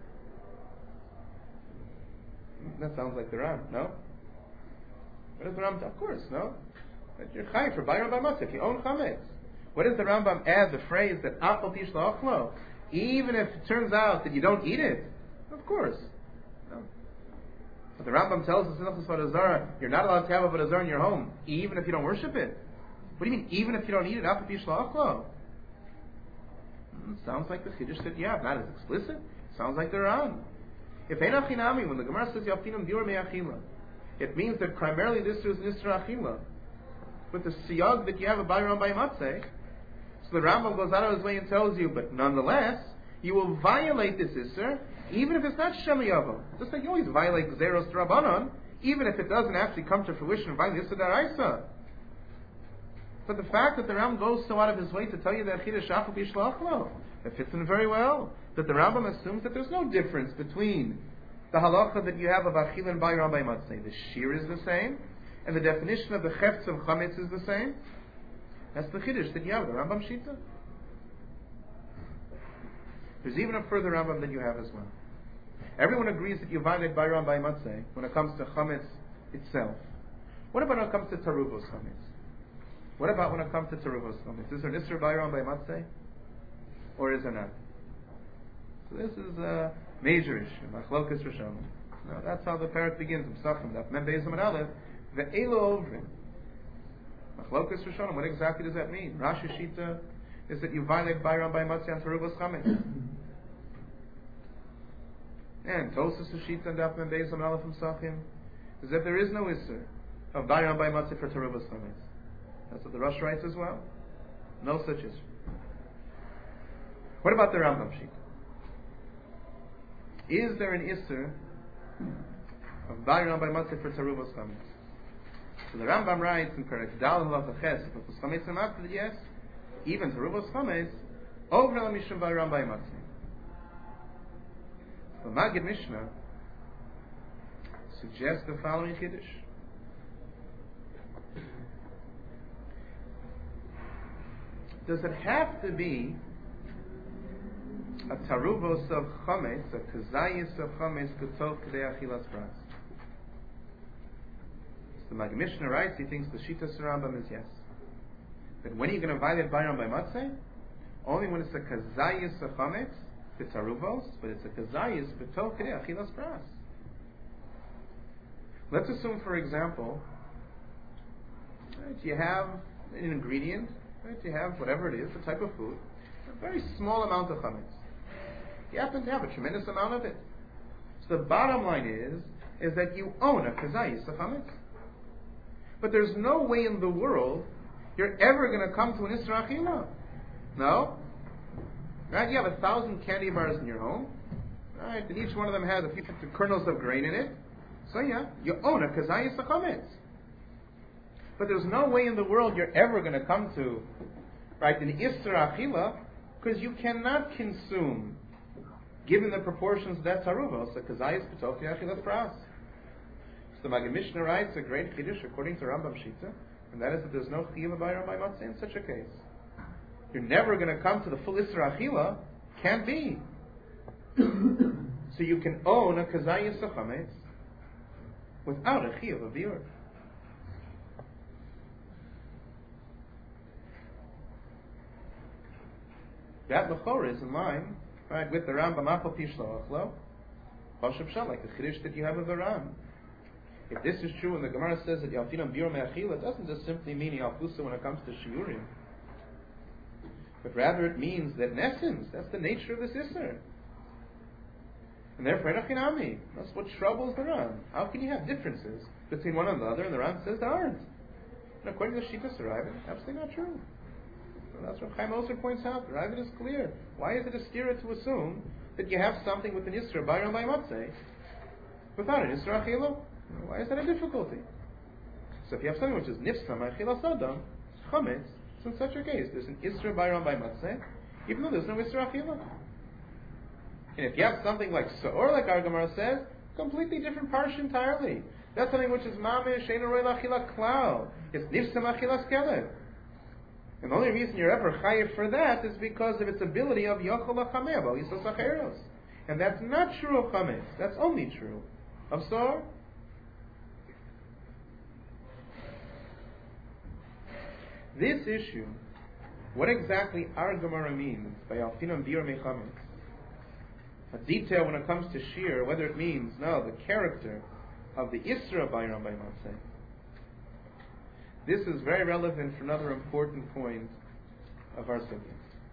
That sounds like the Ram, no? What does the Rambam? Of course, no. But you're chayiv for Bayram by Matzeh if you own chametz. What does the Rambam add? The phrase that Af al pi shlo achlo, even if it turns out that you don't eat it. Of course. No. But the Rambam tells us in Hilchos Avodah Zarah, you're not allowed to have Avodah Zarah in your home, even if you don't worship it. What do you mean, even if you don't eat it? Af al pi shlo achlo. Sounds like the Chiddush that you have, not as explicit. Sounds like the Ram. If Ein Achinami, when the Gemara says Yalfinam Diur Me'achila, it means that primarily this is Nisra Achila. With the siyag that you have a Bayram by Matzeh, so the Rambam goes out of his way and tells you, but nonetheless, you will violate this Isser, even if it's not Shemiyavo. Just like you always violate Gzeros Rabbanon, even if it doesn't actually come to fruition and violate Isser Daraisa. But the fact that the Rambam goes so out of his way to tell you that Chiddush Af al pi shlo achlo, it fits in very well. That the Rambam assumes that there's no difference between the halacha that you have of Achil and Bayram by Matzeh. The shir is the same, and the definition of the Chefetz of Chametz is the same. That's the Chiddush that you have, the Rambam Shita. There's even a further Rambam that you have as well. Everyone agrees that you violate Bayram by Matzeh when it comes to Chametz itself. What about when it comes to Taruvos Chametz? What about when it comes to Taruvos Chametz? Is there an Isser Bayram by Matzeh? Or is there not? So this is a major issue. Machlokas Rishonim. Now that's how the parak begins. Psachim Daf Mem Beis Amud Aleph. Ve'elo Ovrim. Machlokas Rishonim. What exactly does that mean? Rashi Shita is that you violate Bayram by Matzeh and Taruvos Chametz. And Tosas Shita and Daf Mem Beis Amud Aleph from Psachim is that there is no Isser of Bayram by Matzeh for Taruvos Chametz. That's what the Rosh writes as well. No such Isser. What about the Rambam Shita? Is there an Isser of Bayram by Matzeh for Taruvos Chametz? So the Rambam writes in Perek Dal Halacha Ches, Taruvos Chametz and after yes, even Taruvos Chametz over la Mishum Bayram by Matzeh. The Maggid Mishnah suggests the following Chiddush. Does it have to be a taruvos of chametz, a kazayis of chametz, k'tov k'dei achilas pras? So the Maggid Mishnah writes, he thinks the Shitas Rambam is yes. But when are you going to violate Bayram by Matzeh? Only when it's a kazayis of chametz, the taruvos, but it's a kazayis, k'tov k'dei achilas pras. Let's assume, for example, right, you have an ingredient, right, you have whatever it is, a type of food, a very small amount of chametz. You happen to have a tremendous amount of it. So the bottom line is that you own a kazayis of chametz. But there's no way in the world you're ever going to come to an Isra Achila. No? Right? You have 1,000 candy bars in your home. Right? And each one of them has a few kernels of grain in it. So yeah, you own a kazayis of chametz. But there's no way in the world you're ever going to come to, right, an Isra Achila, because you cannot consume, given the proportions of that taruvos, the kazayis b'toch achilas pras. So the Maggid Mishnah writes a great chiddush according to Rambam Shita, and that is that there's no chiyuv bayram by matzeh in such a case. You're never going to come to the full Isra Achila. Can't be. So you can own a kazayis of chametz without a chiyuv of biur. That Lechora is in line, right, with the Rambam Afal Pi Shlo Achlo, Choshev Shal, like the Chiddush that you have of the Ram. If this is true, and the Gemara says that Yalfinam Biur Me'achila, it doesn't just simply mean Yalfusa when it comes to Shiurim, but rather it means that in essence, that's the nature of this Isser. And therefore, Enochinami, that's what troubles the Ram. How can you have differences between one and the other? And the Ram says there aren't. And according to Shita Sarayva, absolutely not true. So that's what Chaim Ozer points out. The Ravid is clear. Why is it a stira to assume that you have something with an Isra Bayram by Matzeh without an Isra Achila? Why is that a difficulty? So if you have something which is Nifsa Ma'achila Sodom, Chametz, so in such a case, there's an Isra Bayram by Matzeh, even though there's no Isra Achila. And if you have something like Sa'or, like our Gemara says, completely different parsha entirely. That's something which is Mamish, Shein Roi L'Achila Klal. It's Nifsa Ma'achila Skelev. And the only reason you're ever chayiv for that is because of its ability of Yochel L'Chameh, Yisos Acheros. And that's not true of Chametz. That's only true of Sa'or. This issue, what exactly our Gemara means by Alfinam Bir Mechametz, a detail when it comes to Shir, whether it means, the character of the Isra Bayram by Matzeh. This is very relevant for another important point of our subject.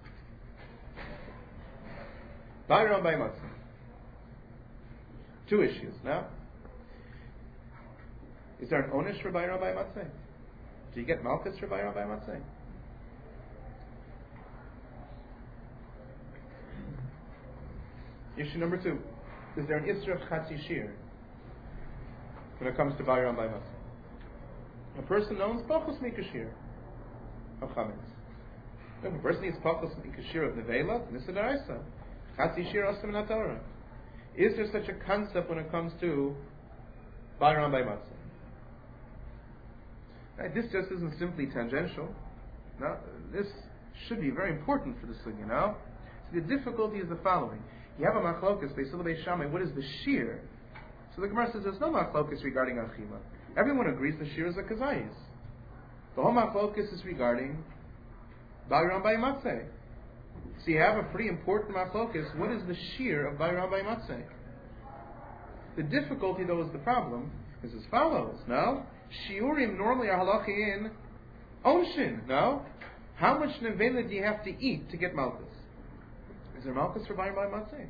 Bayram by Matzeh. Two issues. Now, is there an Onish for Bayram by Matzeh? Do you get Malchus for Bayram by Matzeh? Issue number 2. Is there an Isra of Chatzi Shir when it comes to Bayram by Matzeh? A person owns Pachos Mikashir of Chametz. If a person needs Pachos Mikashir of Nevela, Nisadaraisa, Chatzi Shir Osam in Torah. Is there such a concept when it comes to Bayram by Matzeh? Right, this just isn't simply tangential. No, this should be very important for the sugya. Now, so the difficulty is the following: you have a machlokus Beisil Beis Shammai. What is the shear? So the Gemara says there's no machlokus regarding achila. Everyone agrees the shear is a kazayis. The whole machlokus is regarding Bayram by Matzeh. So you have a pretty important machlokus. What is the shear of Bayram by Matzeh? The difficulty, though, is the problem, is as follows. No? Shiurim normally are halachi in Onshin. No? How much nevela do you have to eat to get malchus? Is there malchus for Bayram by Matzeh?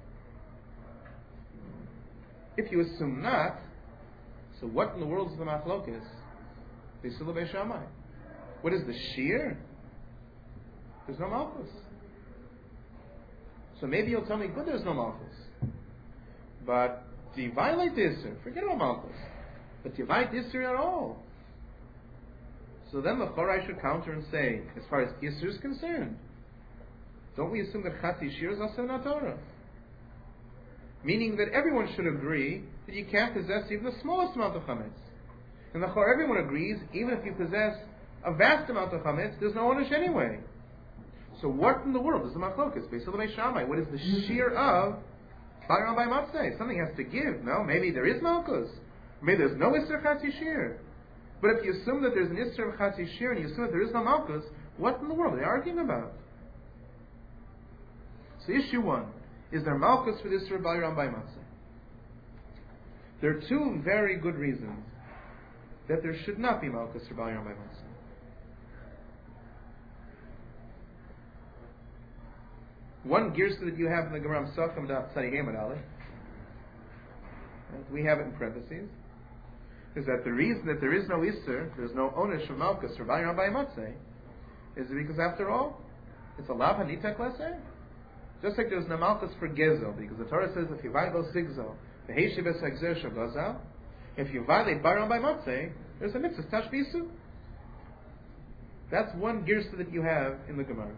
If you assume not, so what in the world is the machlokus? Beisil Beis Shammai. What is the shear? There's no malchus. So maybe you'll tell me, good, there's no malchus. But do you violate the Isser? Forget about malchus. But do you violate the Isser at all? So then the Chorai should counter and say, as far as Isser is concerned, don't we assume that Chatzi Shir is Aseh Torah? Meaning that everyone should agree that you can't possess even the smallest amount of chametz. And the Chor, everyone agrees, even if you possess a vast amount of chametz, there's no onish anyway. So what in the world is the machlokas? Beisil Beis Shammai. What is the shear of Bayram by Matzeh? Something has to give. No, maybe there is malchus. Maybe there's no Isser Chatzi Shir. But if you assume that there's an Isser of Chatzi Shir and you assume that there is no malchus, what in the world are they arguing about? So issue 1. Is there malchus for this Isser Bayram by Matzeh? There are two very good reasons that there should not be malchus for Bayram by Matzeh. One girsa that you have in the Gemara Sacham Daf Tzadi Hamad Aleph, we have it in parentheses, is that the reason that there is no Isser, there's no onish of malchus for Bayram by Matzeh, is because after all, it's a lav hanitek lesser. Just like there's no malchus for gezel, because the Torah says if you violate sigzel, the heishivas exer shel gazal. If you violate Bayram by Matzeh, there's a mitzvah tashbisu. That's one girsa that you have in the Gemara.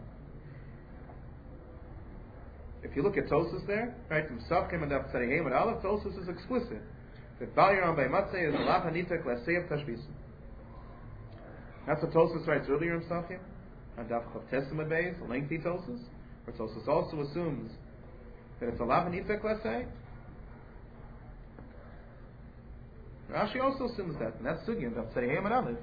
If you look at Tosas there, right, from Safkim and Daf Tzadi and Aleph, Tosas is explicit that Bayram by Matzeh is a lav hanitek l'seyav tashbisu. That's what Tosas writes earlier in Safkim and Daf Chav Testament Beis, a lengthy Tosas. Where Tosas also assumes that it's a lav hanitek l'sey. Rashi also assumes that, and that's sugya in Daf Tzadi and Aleph.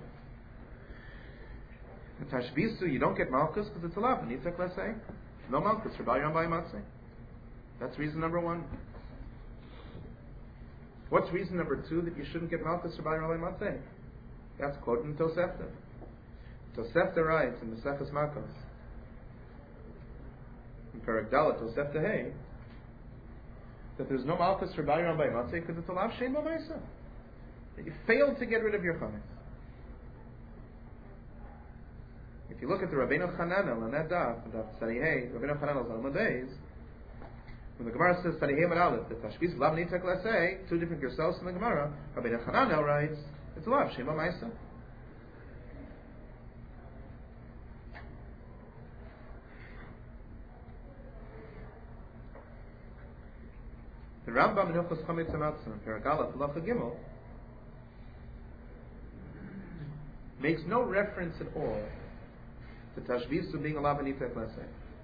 In tashbisu, you don't get malchus because it's a lav hanitek l'sey. No malchus for Bayram by Matzeh. That's reason number 1. What's reason number 2 that you shouldn't get malchus for Bayram by Matzeh? That's quoting Tosefta. Tosefta writes in the Sefes Makos, in Perek Dalet Tosefta Hey, that there's no malchus for Bayram by Matzeh because it's a lav shein b'maisa. That you failed to get rid of your chametz. If you look at the Rabbeinu Chananel on that daf Tzadi Hey, Rabbeinu Chananel's on the days, When the Gemara says Tarihem and Aleph, the Tashbis Lav Nitak Lasei, two different Gersos in the Gemara, Rabbi Hananel writes, it's Lav Shema Maisa. The Rambam in Hilchos Chametz Hamatzah, Peragala Halacha Gimel, makes no reference at all to Tashbis being a Lav Nitak Lasei.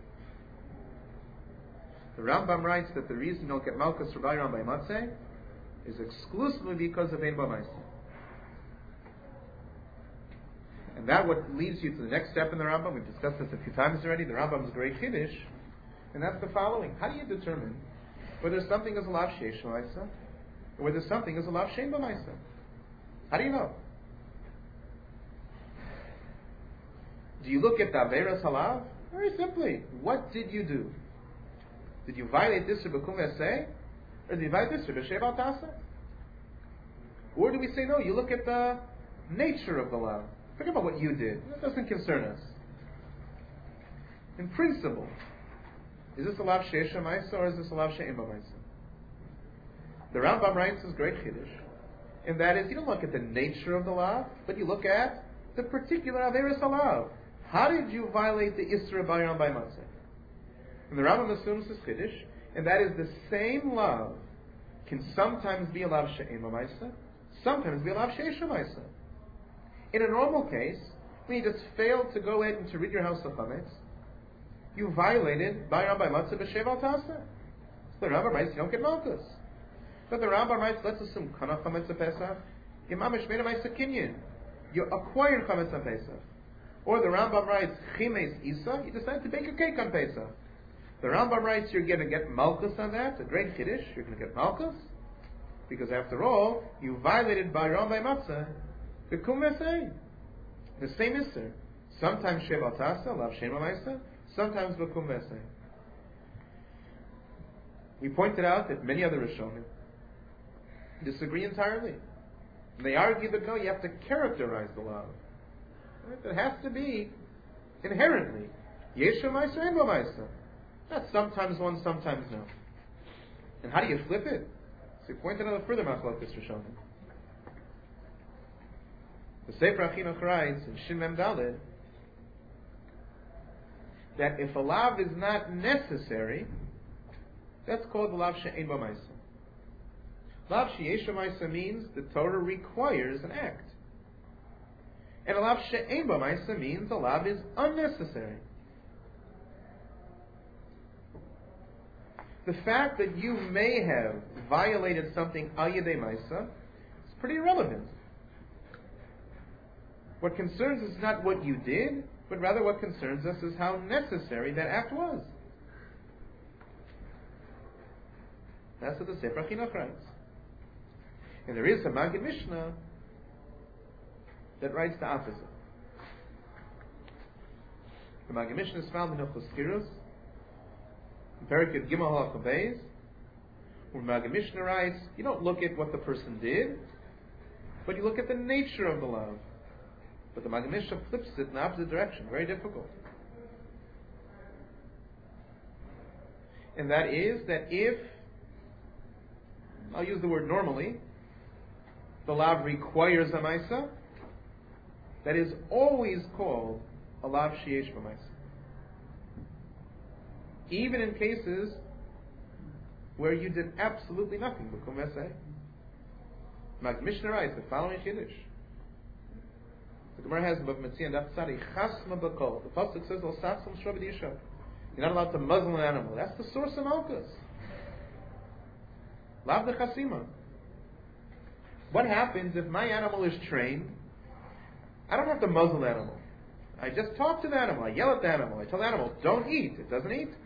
The Rambam writes that the reason you don't get Malchus for Bayram by Matzeh is exclusively because of Ein Bamaisa. And that what leads you to the next step in the Rambam. We've discussed this a few times already. The Rambam's great Kiddush, and that's the following. How do you determine whether something is a Lav Sheish Bamaisa or whether something is a Lav Shein Bamaisa? How do you know? Do you look at the Averas Halav? Very simply. What did you do? Did you violate this B'kum Esei? Or did you violate this B'Shev Al Tasa? Or do we say, no, you look at the nature of the law. Forget about what you did. That doesn't concern us. In principle, is this a Lav Sheisha Maisa or is this a Lav She'im Maisa? The Rambam writes this great Chiddush, and that is, you don't look at the nature of the law, but you look at the particular Averis Halav. How did you violate the Isra Bayram by Matzeh? And the Rambam assumes this Chiddush, and that is the same love can sometimes be a Lav She'im Maisa, sometimes be a Lav Sheisha Maisa. In a normal case, when you just failed to go ahead and to rid your house of chametz, you violated Bayram by Matzah B'Shev Al Tasa. The Rambam writes you don't get malchus. But the Rambam writes, let's assume Kana Chametz Pesach, Imamish Meda Maisa Kinyan. You acquired Chametz on Pesach. Or the Rambam writes, Chimes Isa, you decide to bake a cake on Pesach. The Rambam writes you're going to get malchus on that, a great Kiddush, you're going to get malchus, because after all, you violated Bayram by Matzah, B'kum Mesei. The same Isser. Sometimes Shev Al Tasa, Lav Shema Maisa, sometimes B'kum Mesei. We pointed out that many other Rishonim disagree entirely. And they argue that no, you have to characterize the love. Right? It has to be inherently Yesha Maisa and Maisa. That's sometimes one, sometimes no. And how do you flip it? So we pointed out a further machlokes Rishonim. The Sefer Achinuch writes in Shin Mem Daled that if a lav is not necessary, that's called the lav she'ein ba ma'isa. Lav she'yesh ba ma'isa means the Torah requires an act. And a lav she'ein ba ma'isa means a lav is unnecessary. The fact that you may have violated something al yedei ma'isa is pretty irrelevant. What concerns us is not what you did, but rather what concerns us is how necessary that act was. That's what the Sefer Achinuch writes. And there is a Maggid Mishnah that writes the opposite. The Maggid Mishnah is found in Hilchos Kirus, in Perikid Gimel Halacha Beis, where Maggid Mishnah writes, you don't look at what the person did, but you look at the nature of the love. But the Maggid Mishnah flips it in the opposite direction. Very difficult. And that is that if, I'll use the word normally, the lav requires a maisa, that is always called a lav sheyesh b'maisa. Even in cases where you did absolutely nothing. B'kum esei. Maggid Mishnah writes the following Chiddush. The Gemara has in Bava Metzia and Daf Chasma B'Kol. The pasuk says, "Lo satzum shra b'disha." You're not allowed to muzzle an animal. That's the source of malchus. Lav de chasima. What happens if my animal is trained? I don't have to muzzle the animal. I just talk to the animal. I yell at the animal. I tell the animal, "Don't eat." It doesn't eat.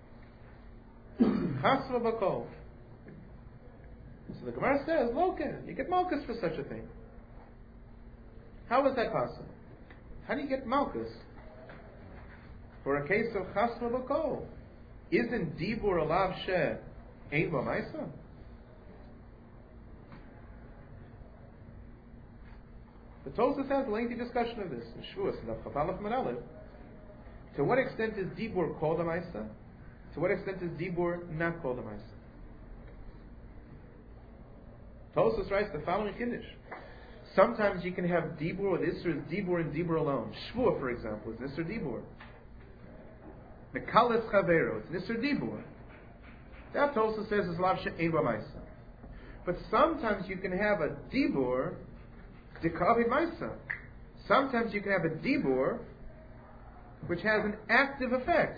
Chasma B'Kol. So the Gemara says, "Loka, you get malchus for such a thing." How is that possible? How do you get malchus for a case of chasma b'kol? Isn't dibur a lav she'ein ba ma'isa? The Tosafos has a lengthy discussion of this in Shavuos and Chaf Aleph Menalef. To what extent is dibur called a ma'isa? To what extent is Dibur not called a Maisa? Tosfos writes the following Kiddush. Sometimes you can have Dibur with Isser is Dibur and Dibur alone. Shvua, for example, is Isser Dibur. Mekalis Chavero, it's Isser Dibur. That Tosfos says is Lav She'ein Ba Maisa. But sometimes you can have a Dibur Dikavid Maisa. Sometimes you can have a Dibur which has an active effect.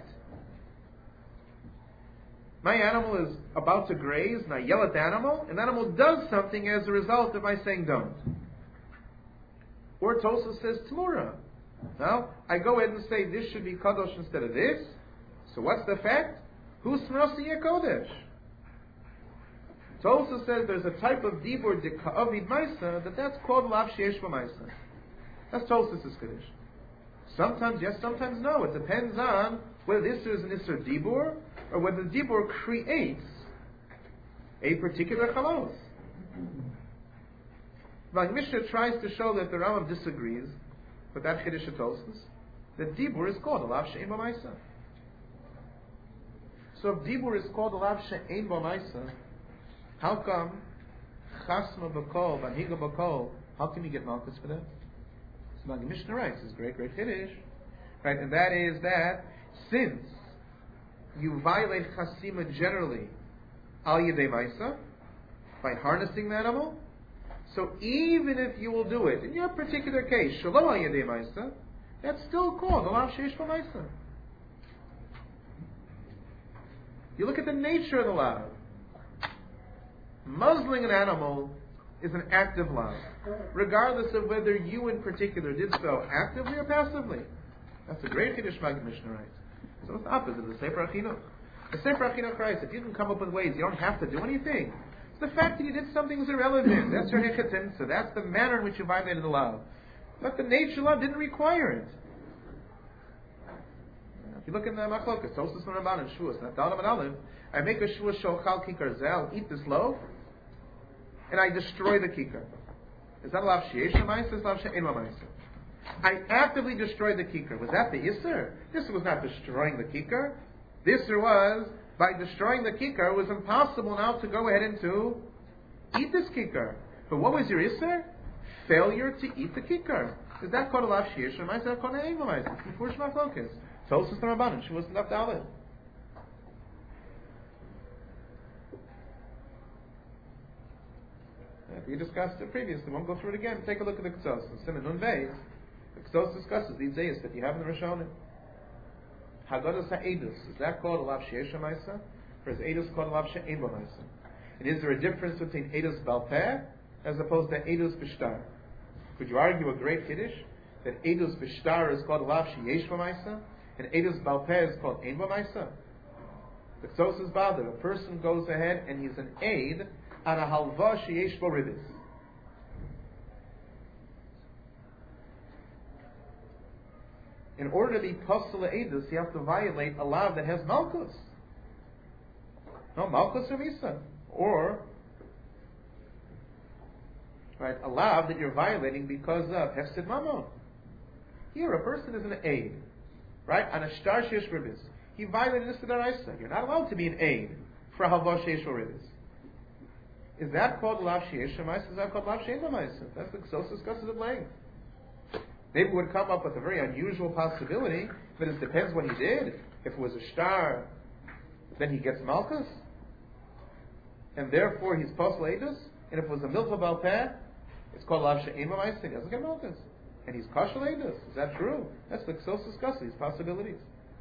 My animal is about to graze, and I yell at the animal, and the animal does something as a result of my saying don't. Or Tosfos says Tmura. Now, I go ahead and say this should be Kadosh instead of this. So what's the effect? Who's Smrasi Kodesh? Tosfos says there's a type of Dibur Dika'avid Maisa that's called Lav Sheyesh Maisa. That's Tosfos' Kiddush. Sometimes yes, sometimes no. It depends on whether this is an Isser Dibur or whether the Dibur creates a particular chalos. But Mishnah tries to show that the Rambam disagrees with that Chiddush of Tosfos, that Dibur is called a Lav She'ein Ba Maisa. So if Dibur is called a Lav She'ein Ba Maisa, how come Chasma B'Kol, Vanhiga B'Kol, how can you get Malchus for that? So the Mishnah writes, this great Chiddush, right? And that is that since you violate Chasima generally Al Yedei Maisa, by harnessing the animal, so even if you will do it in your particular case, Shalom Al Yedei Maisa, that's still called a Lav Sheyesh Ba Maisa. You look at the nature of the lav. Muzzling an animal is an active lav, regardless of whether you in particular did so actively or passively. That's a great Kiddush Mishnah writes. So it's the opposite of the Sefer HaChinuch. The Sefer HaChinuch writes, if you can come up with ways, you don't have to do anything. The fact that you did something is irrelevant. That's your hechetim, so that's the manner in which you violated the law. But the nature law didn't require it. If you look in the Machlokas, Tosfos Ramban and Shavuos, Naftalim and Aleph, I make a Shavuos Shochal Kikar Zel, eat this loaf, and I destroy the Kikar. Is that Lav Sheyesh Maisa? Is Lav She'ein Maisa? I actively destroyed the Kikar. Was that the Isser? This was not destroying the Kikar. The Isser was, by destroying the Kikar, it was impossible now to go ahead and to eat this Kikar. But what was your Isser? Failure to eat the Kikar. Is that called a Lav Sheyesh Maisa? Is that called a Ein Maisa? Before Shmachlokas. Tosfos Ramban, she was left out. We discussed it previously. Won't go through it again. Take a look at the Ketsos. Simon Nun Beis. The Ketsos discusses these days that you have in the Rishonim. Haggadah Ha'edus. Is that called a Lav Sheyesh Maisa? Or is Edus called a Lav She'ein Ba Maisa? And is there a difference between Edus Balpeh as opposed to Edus Bishtar? Could you argue a great Kiddush that Edus Bishtar is called a Lav Sheyesh Ba Maisa? And Edus Balpeh is called Ein Ba Maisa? The Ketsos is bothered. A person goes ahead and he's an aid on a halva sheyesh bo ribis. In order to be posel edus, you have to violate a law that has malchus. No, malchus or misa. Or, right, a law that you're violating because of hefsid mamon. Here, a person is an aid, right, on a shtar sheyesh ribis. He violated this to the Raisa. You're not allowed to be an aid for a halva sheyesh bo ribis. Is that called Lav Sheyesh Maisa? Is that called Lav She'ein Ba Maisa? That's what Ketsos discusses at length. Maybe we would come up with a very unusual possibility, but it depends what he did. If it was a shtar, then he gets malchus, and therefore he's posel edus. And if it was a milfa balpeh, it's called Lav She'ein Ba Maisa. He doesn't get malchus, and he's kosher edus. Is that true? That's what Ketsos discusses, these possibilities.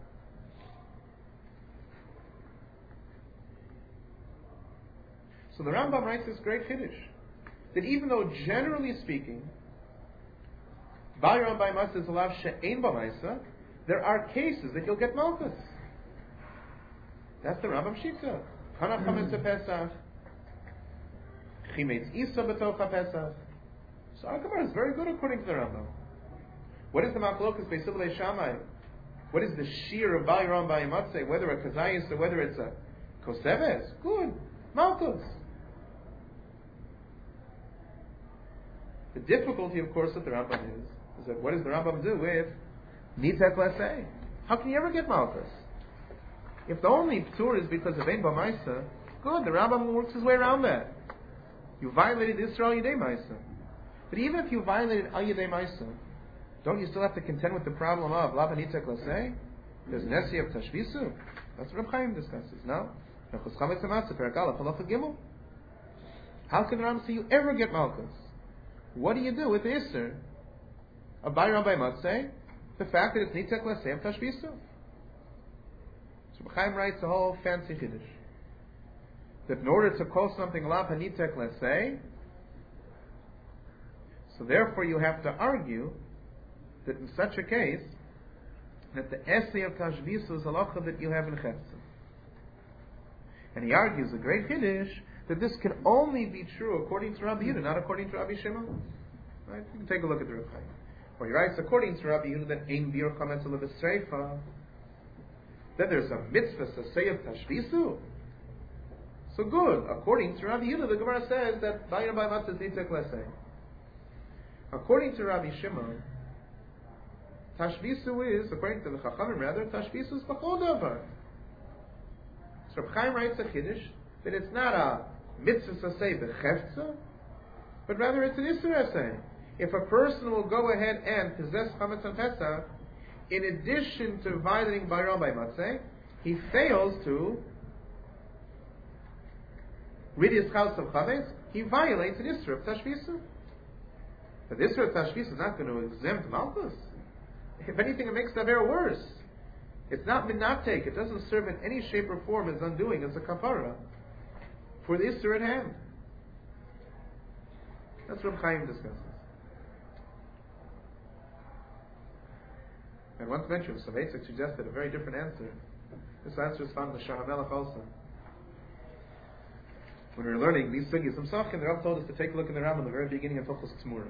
So the Rambam writes this great Kiddush, that even though generally speaking, Bayram by Maisa is a Lav She'ein Ba Maisa, there are cases that you'll get Malchus. That's the Rambam Shita. Kana Chametz Pesach, Chimetz Isa B'toch HaPesach. So our Gemara is very good according to the Rambam. What is the Machlokas Beis Hillel Shammai? What is the shear of Bayram by Matzeh? Whether a Kazayis or whether it's a Koseves? Good. Malchus. The difficulty, of course, with the Rambam is that what does the Rambam do with Nitzach Laseh? How can you ever get Malchus? If the only ptur is because of Ein B'Maisa, good, the Rambam works his way around that. You violated Isra al Yidei Maisa. But even if you violated al Yidei Maisa, don't you still have to contend with the problem of Lav Hanitek Lasei? There's an Esi of Tashvisu. That's what Reb Chaim discusses. No? How can the Rambam say you ever get Malchus? What do you do with the Isser of Bayram by Matzeh? The fact that it's Nitek Lasei of Tashvisu. So Reb Chaim writes a whole fancy Chiddush. That in order to call something Lav Hanitek Lasei, so therefore you have to argue that in such a case, that the essay of Tashvisu is halacha that you have in Chetzim. And he argues a great Kiddush that this can only be true according to Rabbi Yehuda, not according to Rabbi Shimon. Right? You can take a look at the Reb Chaim. Where he writes, according to Rabbi Yehuda, that Ein Bir Chametz Lev Esreifa, that there's a mitzvah to say of Tashvisu. So good. According to Rabbi Yehuda, the Gemara says that Bayram by Matzah is Nitek Lasei. According to Rabbi Shimon, Tashvisu is, according to the Chachamim rather, Tashvisu is B'chol Davar. So Reb Chaim writes a Kiddush that it's not a mitzvah to say b'chefza, but rather it's an Isser essay. If a person will go ahead and possess Chametz on Pesach, in addition to violating Bayram by Matzeh, he fails to rid his house of Chametz, he violates an Isser of Tashvisu. But the Isser of Tashvisu is not going to exempt Malchus. If anything, it makes the Avera worse. It's not minatek. It doesn't serve in any shape or form as undoing, as a kapara for the Isser at hand. That's what Chaim discusses. And once mentioned, Saveitzik suggested a very different answer. This answer is found in the Shah HaMelech also. When we were learning these sugis, the Rav told us to take a look in the Rambam in the very beginning of Hilchos Tzmura.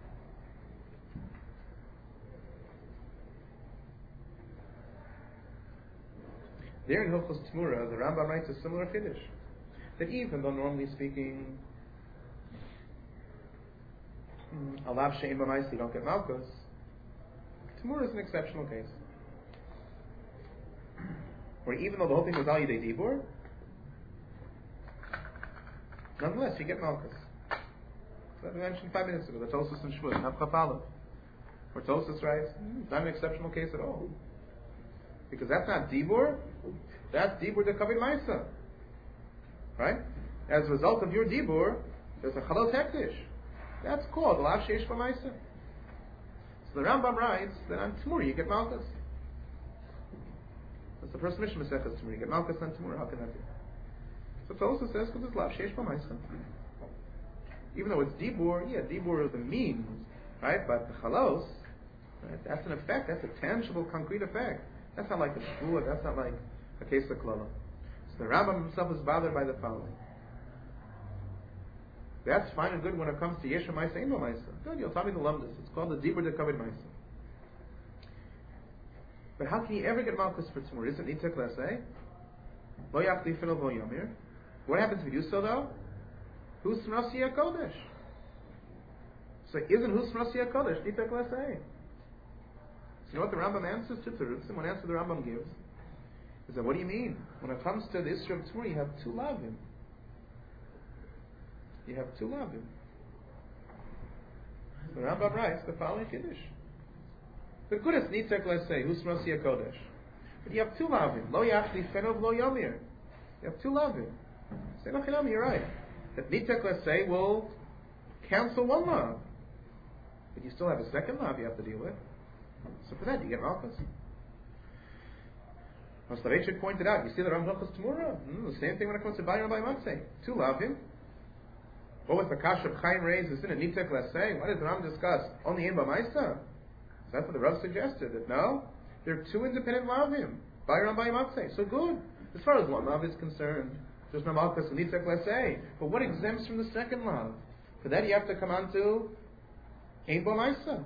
There in Hilchos Tzmura, the Rambam writes a similar Kiddush. That even though normally speaking, Alav She'im B'Maisa, you don't get Malchus, Tzmura is an exceptional case. Where even though the whole thing was Al Yidei Dibur, nonetheless, you get Malchus. That we mentioned 5 minutes ago, the Tosus and Shmuz, Havchaf Aleph. Where Tosus writes, it's not an exceptional case at all. Because that's not Dibur, that's Dibur de Kavod Maisa. Right? As a result of your Dibur, there's a Chalot Hektish. That's called Lav Sheish B'Maisa. So the Rambam writes that on Tzmura you get Malchus. That's the first mission Masechah Tzmura. You get Malchus on Tzmura. How can that be? So Tosus says because it's Lav Sheish B'Maisa. Even though it's Dibur, Dibur is the means, right? But the Chalos, right, that's an effect. That's a tangible, concrete effect. That's not like a shvua, that's not like a case of klala. So the Rambam himself is bothered by the following. That's fine and good when it comes to Yesha Maisa, Ein Maisa. Good, you'll tell me the lumdus. It's called the Dibur de Kavod Maisa. But how can you ever get Malchus for Tzmur? Isn't Nitek Lasei? Lo Yachli Finol Vo Yomir. What happens if you do so though? Who's Smrasi HaKodesh? So isn't who's Smrasi HaKodesh Nitek Lasei? You know what the Rambam answers to Terutzim? One answer the Rambam gives is that, what do you mean? When it comes to the Isra of Tzmur, you have 2 lavim. You have 2 lavim. The Rambam writes the following Kiddush. The good is Nitek Lasei, Husmasi HaKodesh. But you have 2 lavim. Lo Yachli Fenov Lo Yomir. You have 2 lavim. Say, no, you're right. That Nitek Lasei will cancel 1 lav. But you still have a second lav you have to deal with. So for that, you get Malchus. Mastareitchik pointed out, you see the Rambam Hilchos Tzmura? The same thing when it comes to Bayram by Matzeh. 2 lavim. What was the Kasha of Chaim raises in a Nitek Lasei? What does the Rambam discuss? Only in B'Maisa? So that's what the Rav suggested, that no, there are 2 independent lavim. Bayram by Matzeh. So good. As far as 1 lav is concerned, there's no Malchus in Nitek Lasei. But what exempts from the second lav? For that you have to come on to Ein B'Maisa.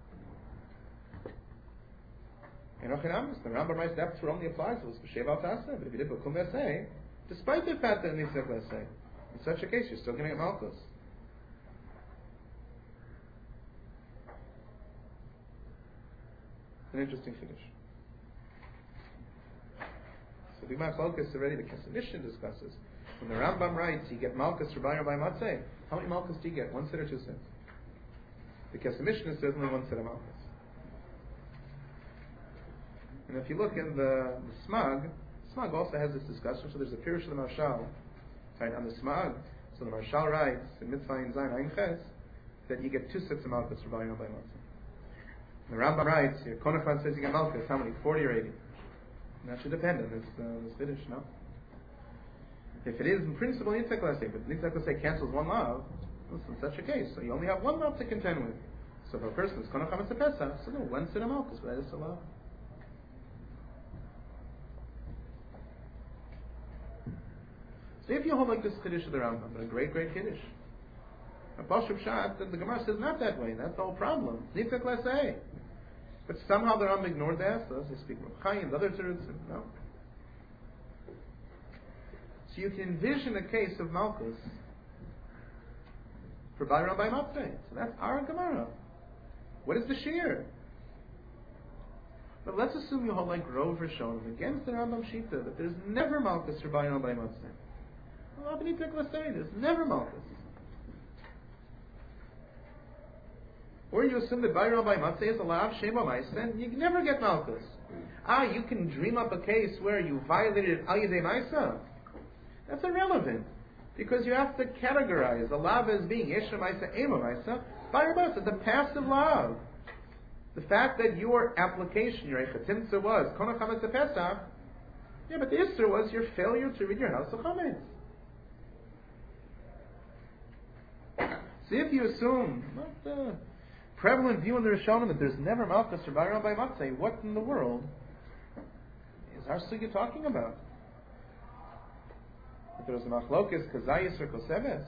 And the Rambam writes that only applies to us for Shev Al Taseh. But if you did B'Kum Lasei, despite the fact that it's Nitek Lasei, in such a case you're still going to get Malchus. It's an interesting finish. So The big machlokas already, the Kesef Mishnah discusses. When the Rambam writes, you get malchus for Bayram by Matzeh. How many malchus do you get? 1 set or 2 sets? The Kesef Mishnah says only 1 set of malchus. And if you look in the Smag also has this discussion. So there's a Pirush of the Marshal, right, on the Smag. So the Marshal writes in Mitzvah in Zayin Ayin Ches that you get 2 sets of malchus for Bayram by Matzeh. The Rambam writes here, Konechvan says you get malchus. How many? 40 or 80? And that should depend on this Viddish, no? If it is in principle Nitzak Lasei, but Nitzak Lasei cancels 1 lav, in such a case, so you only have 1 lav to contend with. So if a person is Konechvan Mitzvah Pesach, so no, 1 set of malchus, but that is a lav. So if you hold like this Kiddush of the Rambam, but a great Kiddush, a Pashup Shat, the Gemara says not that way. That's the whole problem. Nitzak Lasei. But somehow the Rambam ignored that. So they speak of Chaim, the other Terutzim. No. So you can envision a case of Malchus for Bayram by Matzeh. So that's our Gemara. What is the shear? But let's assume you hold like Rov Rishonim against the Rambam Shita that there's never Malchus for Bayram by Matzeh. Well, there's never Malchus. Or you assume that Bayram by Matzeh is allowed Shema Maisa, and you never get Malchus. You can dream up a case where you violated Al Yedei Maisa. That's irrelevant, because you have to categorize the lav as being Yesha Maisa, Ema Maisa, Bayram Maisa, the passive lav. The fact that your application, your Echatimtza was Konach Chametz Pesach, yeah, but the Isser was your failure to read your house of Chametz. So if you assume the prevalent view in the Rishonim that there's never Malchus or Bayram by Matzeh, what in the world is our sugya talking about? If there's a Machlokes, Kazayis or Koseves.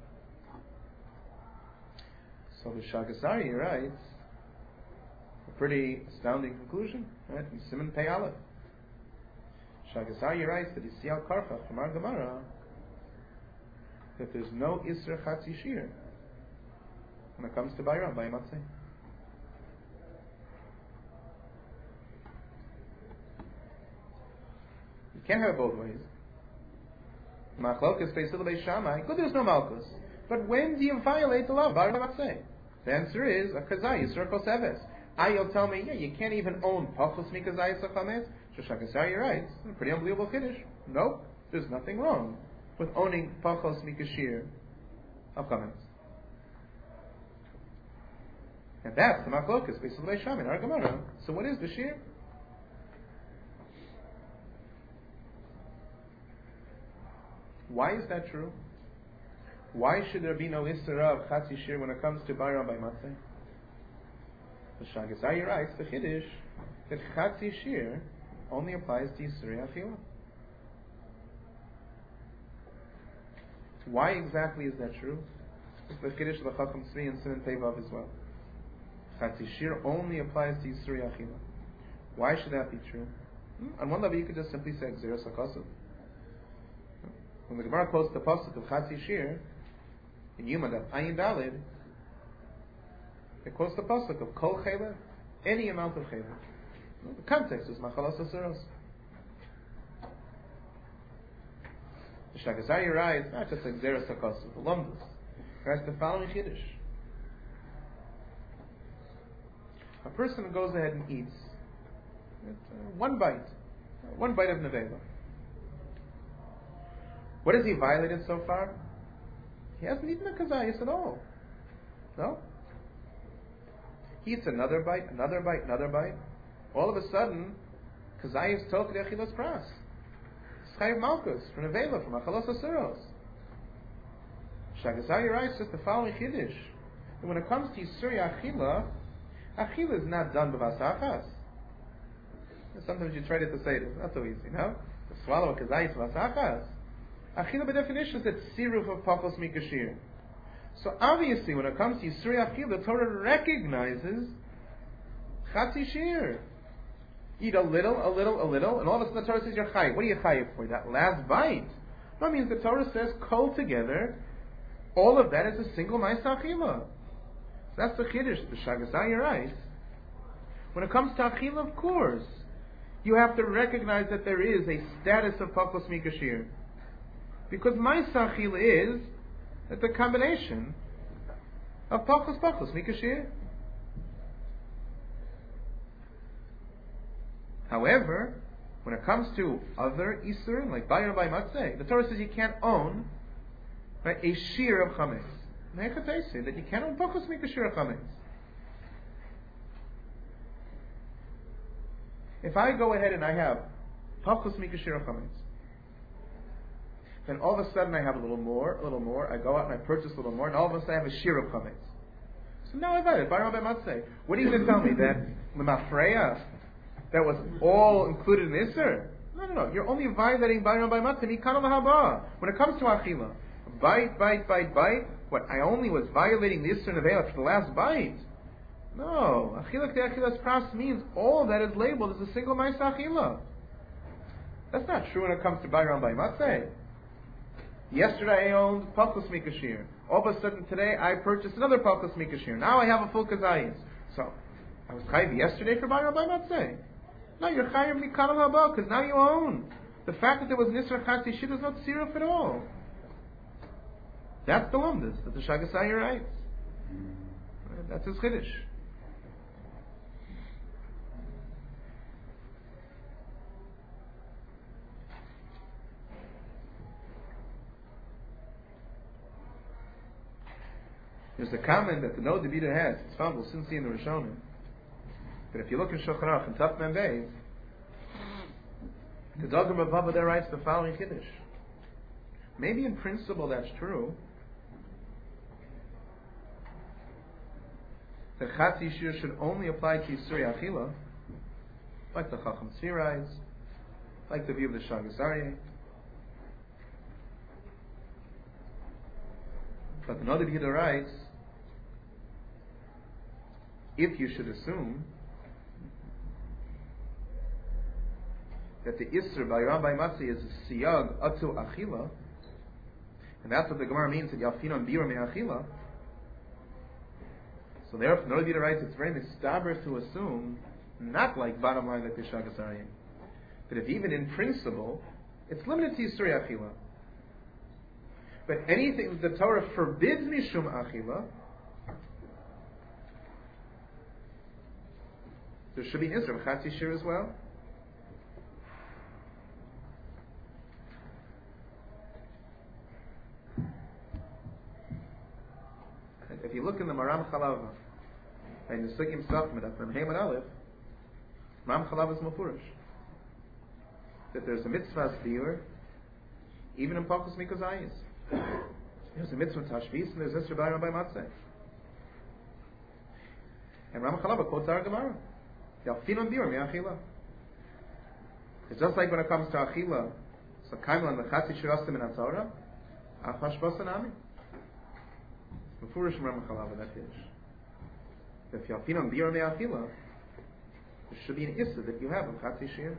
So the Shagasari writes a pretty astounding conclusion, right? In Siman Pei Aleph. Shagasari writes that you see Al Karchach from our Gemara that there's no Isra Chatzi Shir when it comes to Bayram by Matzeh. You can't have it both ways. Machlokes Beisil Beis Shammai, good, there's no Malchus. But when do you violate the law of Bayram by Matzeh? The answer is a Kazayis or a Koseves. You'll tell me, you can't even own Pachos Mikazayis or Chametz. Shashakasari writes, a pretty unbelievable Kiddush. Nope, there's nothing wrong with owning Pachos Mikashir of Chametz. And that's the Machlokes Beisil Beis Shammai in our Gemara. So what is the Shir? Why is that true? Why should there be no Isra of Chatzi Shir when it comes to Bayram by Matzeh? The Shagasari writes the Chiddush that Chatzi Shir only applies to Yisrei Achila. Why exactly is that true? It's the Chiddush of the Chacham Tzvi and Siman Tevav as well. Chatzi Shir only applies to Yisrei Achila. Why should that be true? On one level, you could just simply say Gzeras HaKosov. When the Gemara quotes the pasuk of Chatzi Shir in Yuma Daf Ayin Dalid, it quotes the pasuk of Kol Chela, any amount of Chela. The context is Machalas Asuros. The Shagasari writes not just like Gzeras HaKosov, the Lumdus. He writes the following Chiddush: a person goes ahead and eats one bite of nevela. What has he violated so far? He hasn't eaten a kazayis at all. No? He eats another bite. All of a sudden, kazayis tok le'achilas pras. Chayav malchus, from nevela, from achalos asuros. Shagasari writes just the following chiddush. And when it comes to Yisuri Achila, Achila is not done b'vasachas. Sometimes you try to say this, not so easy, no? To swallow a kazayis b'vasachas. Achila by definition is that siruf of pachos mikashir. So obviously when it comes to Yisuri Achila, the Torah recognizes Chatzi Shir. Eat a little, and all of a sudden the Torah says you're chayiv. What are you chayiv for? That last bite. That means the Torah says kol together, all of that is a single Ma'aseh Achila. So that's the Chiddush, the Shagasai writes. When it comes to Achila, of course, you have to recognize that there is a status of Pachos Mikashir. Because Ma'aseh Achila is it's a combination of Pachos Mikashir. However, when it comes to other Isur, like Bayar by Matzeh, the Torah says you can't own, right, a shear of Chametz. Nechatai say that you can't own Pachos Mikashir of Chametz. If I go ahead and I have Pachos Mikashir of Chametz, then all of a sudden I have a little more, I go out and I purchase a little more, and all of a sudden I have a shear of Chametz. So now I've got it, Bayar by Matzeh. What are you going to tell me? That Lemafreya, that was all included in Isser? No. You're only violating Bayram by Matzah. Mikana lahaba. When it comes to Achila, bite. What? I only was violating the Isser Nevela for the last bite. No. Achila K'dei Achilas Pras means all that is labeled as a single Ma'aseh Achila. That's not true when it comes to Bayram by Matzah. Yesterday I owned Pachos Mikashir. All of a sudden today I purchased another Pachos Mikashir. Now I have a full Kazayis. So, I was chayiv yesterday for Bayram by Matzah. No, you're chayiv mikana haba, because now you own. The fact that there was Nisra Chatzi Shid is not siruf at all. That's the lumdus that the Shagasai writes. That's his chiddush. There's a comment that the Noda B'Ida has. It's found we'll soon see in the Rishonim. But if you look in Shulchan Aruch in Taf Mem Beis, the Dogma of Baba there writes the following chiddush. Maybe in principle that's true. The Chatzi Shir should only apply to Yisuri Achila, like the Chacham Tzvirais, like the view of the Shagas Aryeh. But the Noda B'Ida writes, if you should assume that the Isser by Ram by Matzah is a Siyag Atu Achila, and that's what the Gemara means that Yalfinon Bira Me Achila, so therefore Noda B'Ida writes it's very mistaber to assume, not like bottom line like the Shagas Aryeh, but if even in principle, it's limited to Yisuri Achila. But anything that the Torah forbids Mishum Achila, there should be Isra Chatzi Shir as well. And if you look in the Maram Chalava, and the Sugim Sachmet from Haman Aleph, Maram Chalava is Mefurish. That there's a mitzvah steer, even in Pachos Mikazayis. There's a mitzvah Tashvis, and there's Isra Bayram by Matzah. And Maram Chalava quotes our Gemara. It's just like when it comes to Achila, so Kaimel and the Chatzi Shirasim in Atzara, Achash Basanami. Mefurish Ram Chalava that is. If Yalfinam Biyar Me Achila, there should be an Issa that you have of Chatzi Shir.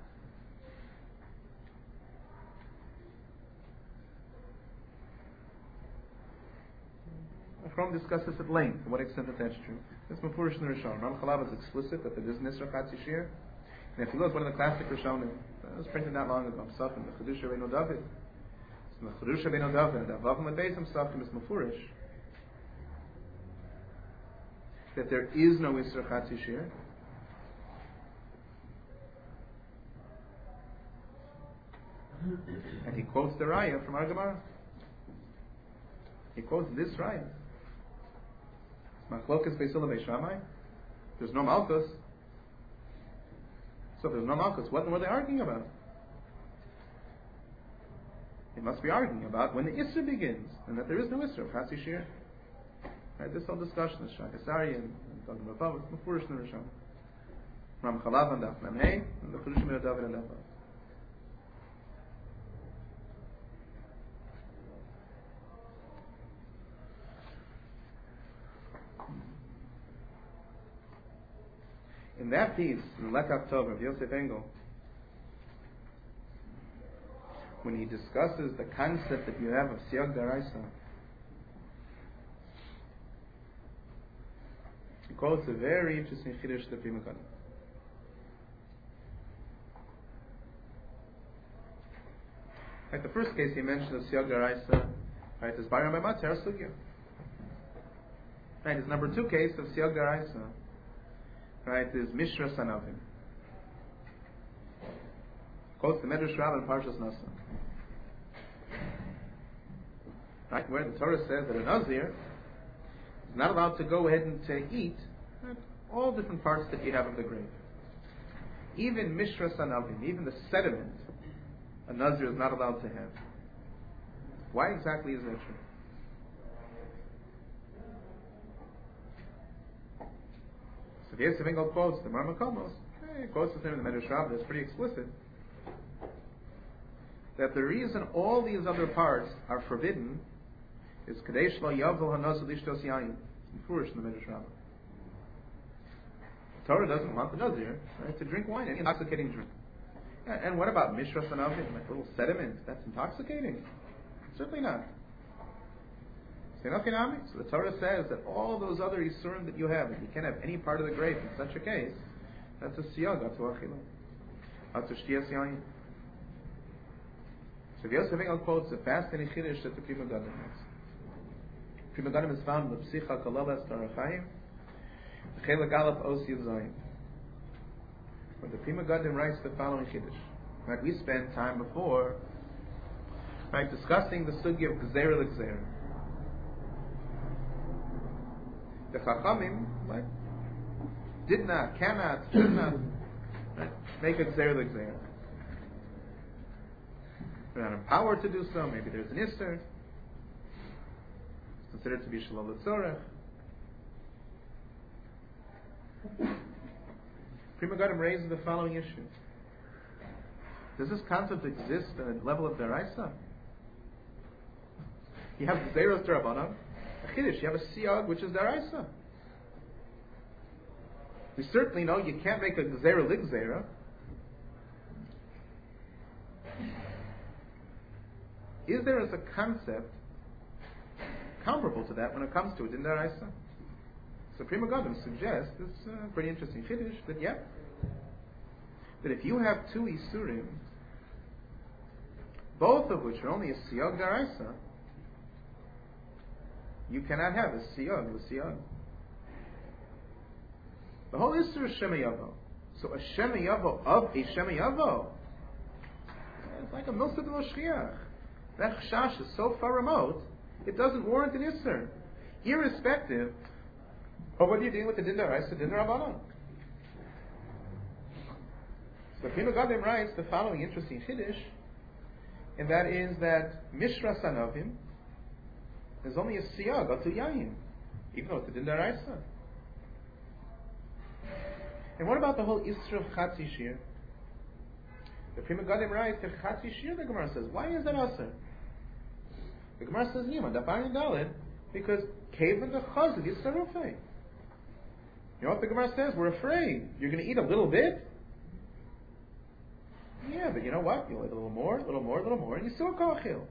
Chrom discusses at length to what extent that that's true. That's Mefurish in the Rishon. Ram Chalava is explicit that there is Nisra Chatzi Shir. And if you look, one of the classic Rishonim, it was printed not long ago, Psachim, the Chidusha Beino David. So the Chidusha Beino David, the Avavim Lebeizim Psachim is Mefurish. That there is no Isra Chatzi Shir. And he quotes the Raya from our Gemara. He quotes this Raya. Machlokas Beisila Beishamai. There's no Malchus. So if there's no Malchus, what were they arguing about? They must be arguing about when the Isra begins, and that there is no Isra of Chatzi Shir. Right, this whole discussion is Shakasari and talking about Bava, it's Mefurish in the Rishon. Ram Chalav and Daf Mem Hey, and the Chiddushim Beino David and Daf Vav. In that piece, in Lekach Tov of Yosef Engel, when he discusses the concept that you have of Siyag Daraisa, he quotes a very interesting Chiddush that Pri Megadim. Right, the first case he mentioned of Siyag Daraisa, right, is Bayram by Matzah Sugya. Right, his number 2 case of Siyag Daraisa, right, is Mishra Sanavim. Quotes the Medrash Rabbah in Parshas Nasa. Right, where the Torah says that a Nazir is not allowed to go ahead and to eat, right, all different parts that you have of the grape. Even Mishra Sanavim, even the sediment, a Nazir is not allowed to have. Why exactly is that true? So the Yisrael quotes the Mar Makomos, quotes the name of the Medrash Rabbah that's pretty explicit, that the reason all these other parts are forbidden is Kadesh Lo Yavol HaNazir Lishtos Yayin. It's Mefurish in the Medrash Rabbah. The Torah doesn't want the Nazir, right, to drink wine, any intoxicating drink. And what about Mishra Sanavim, like little sediment? That's intoxicating? Certainly not. So the Torah says that all those other Yisurim that you have, that you can't have any part of the grape in such a case, that's a Siyag, Atu Achila, Atu Shtiyas Yayin. So Yosef Engel quotes a fascinating Chiddush that the Pri Megadim has. Pri Megadim is found in the Psicha Kalalas Tarachayim, the Chelak Aleph Os Yud Zayin, where the Pri Megadim writes the following Chiddush. Right, we spent time before, right, discussing the Sugya of Gzeira L'Gzeira. The Chachamim, right, did not, cannot, should not, right, make a Gzeira L'Gzeira. They're not empowered to do so. Maybe there's an Isser. It's considered to be Shalom L'Tzorech. Pri Megadim raises the following issue. Does this concept exist at a level of Daraisa? You have Gzeiros D'Rabbanan, a Chiddush, you have a Siyag, which is Daraisa. We certainly know you can't make a Gzeira L'Gzeira. Is there as a concept comparable to that when it comes to it in Daraisa? So Pri Megadim suggests this pretty interesting Chiddush that that if you have 2 Isurim, both of which are only a Siyag Daraisa, you cannot have a Siyag with Siyag. The whole Isur is Shema Yavo. So a Shema Yavo of a Shema Yavo, it's like a Milsa de Moshchiach. That Chash is so far remote, it doesn't warrant an Isur, irrespective of whether you're dealing with the Din Daraisa, Din Rabbanon. So Pri Megadim writes the following interesting Chiddush, and that is that Mishra Sanavim is only a Siyag, Atu Yayin, even though it's a Din Daraisa. And what about the whole Isra of Chatzi Shir? The Pri Megadim writes that Chatzi Shir, the Gemara says, why is that Asr? The Gemara says, Nima, Dafayin Dalid, because Kavan the Chazid is Sarufei. You know what the Gemara says? We're afraid. You're going to eat a little bit? Yeah, but you know what? You'll eat a little more, and you still go achil.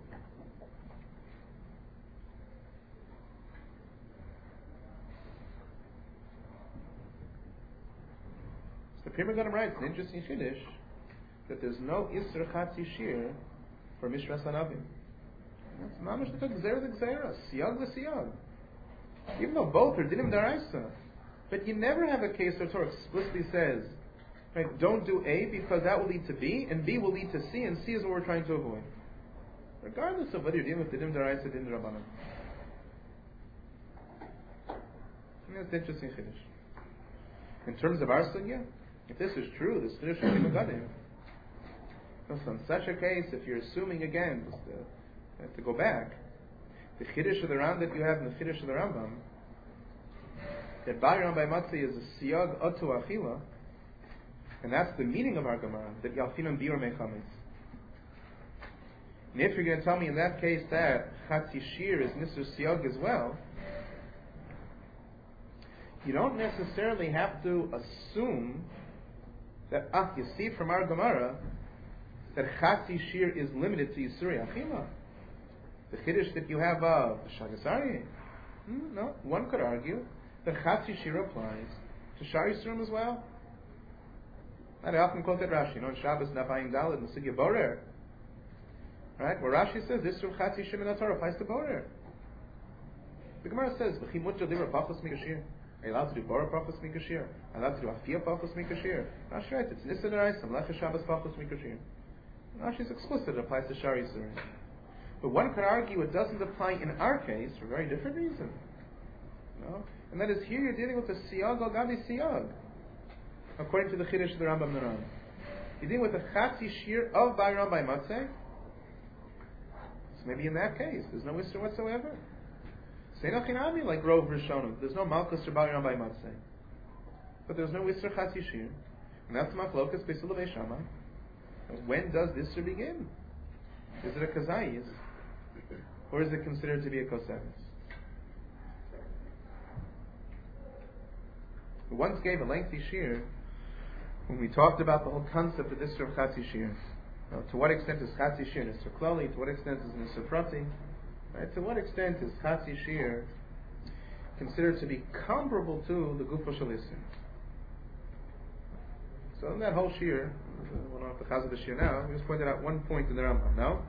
So Pri Megadim writes an interesting Chiddush that there's no Isra Chatzi Shir for Mishra Sanavim. That's mamash the Gzeira the Gzeira, Siyag the Siyag. Even though both are Dinim Daraisa. But you never have a case where Torah explicitly says, right, don't do A because that will lead to B, and B will lead to C, and C is what we're trying to avoid. Regardless of whether you're dealing with Dinim Daraisa or Dinim Rabbanan. That's an interesting Chiddush. In terms of our sugya, if this is true, this Chiddush of Pri Megadim, so in such a case, if you're assuming again, to go back, the Chiddush of the Ram that you have in the Chiddush of the Rambam, that Bayram by Matzi is a Siyag Atu Achila, and that's the meaning of our Gemara, that Yalfinam Biur Mechametz. And if you're going to tell me in that case that Chatzi Shir is Nisr Siyag as well, you don't necessarily have to assume that, you see from our Gemara, that Chatzi Shir is limited to Yisuri Achila. The Chiddush that you have of Shagasari, no, one could argue that Chatzi Shir applies to Shar Yisurim as well. And I often quote that Rashi, in Shabbos Nafayim Daled in the Sugya Borer. Right? Where Rashi says, Isra Chatzi Shir Min Torah applies to Borer. The Gemara says, V'chi Mutja Dira Pachos Mikashir. Are you allowed to do Borer Pachos Mikashir? Are you allowed to do Afiyah Pachos Mikashir? Rashi writes, it's Nisa Deraisa, Melecha Shabbos Pachos Mikashir. Rashi is explicit, it applies to Shari Yisurim. But one could argue it doesn't apply in our case for a very different reason. No? And that is, here you're dealing with a Siyag al Gabi Siyag. According to the Chiddush of the Rambam Naran. You're dealing with a Chatzi Shir of Bayram by Matzeh. So maybe in that case, there's no Isser whatsoever. Seino Chinami, like Rov Rishonim. There's no Malchus or Bayram by Matzeh. But there's no Isser Chatzi Shir. And that's Machlokas Beisul Vei Shammai. When does this Isser begin? Is it a Kazayis? Or is it considered to be a Kosevis? We once gave a lengthy shir when we talked about the whole concept of Isser of Chatzi Shir. Now, to what extent is Chatzi Shir Isser Klali? To what extent is Isser Prati? Right? To what extent is Chatzi Shir considered to be comparable to the Gufo Shel Isser? So in that whole shir, we're not the Chaz of the shir now, we just pointed out one point in the Rambam. Now,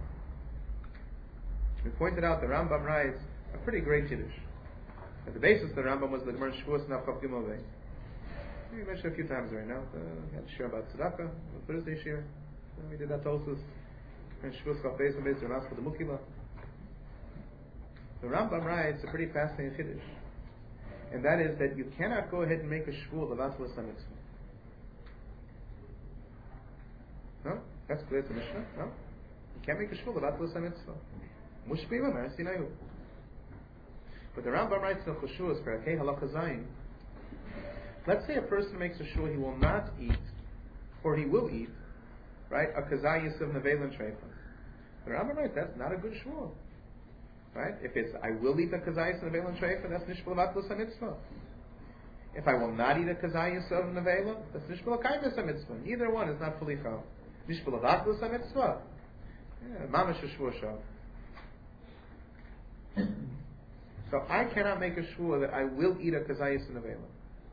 we pointed out the Rambam writes a pretty great Kiddush. At the basis of the Rambam was the Gemara Shavuos Nafchav Gimel Vei. We mentioned a few times right now. We had a shir about Tzedakah, the Thursday shir. We did that also in Shavuos Chav Beis and Beis Ramas for the Mukila. The Rambam writes a pretty fascinating Kiddush. And that is that you cannot go ahead and make a Shvuah Levatul Mitzvah. No? That's clear to Mishnah? No? You can't make a Shvuah Levatul Mitzvah. Mushpila Mer Sinayu. But the Rambam writes in Choshuas for Akei Halacha Zayin. Let's say a person makes a shvuah he will not eat, or he will eat, right? A Kazayis of Nevelan Shreifah. The Rambam writes that's not a good shvuah, right? If it's I will eat a Kazayis of Nevelan Shreifah, that's Nishbal Vatlas Mitzvah. If I will not eat a Kazayis of Nevela, that's Nishbal Kaimis Mitzvah. Neither one is not fully chal. Nishbal Vatlas Mitzvah. Mamash Shvuah Shav. So I cannot make a shvuah that I will eat a kazayis in Nevela.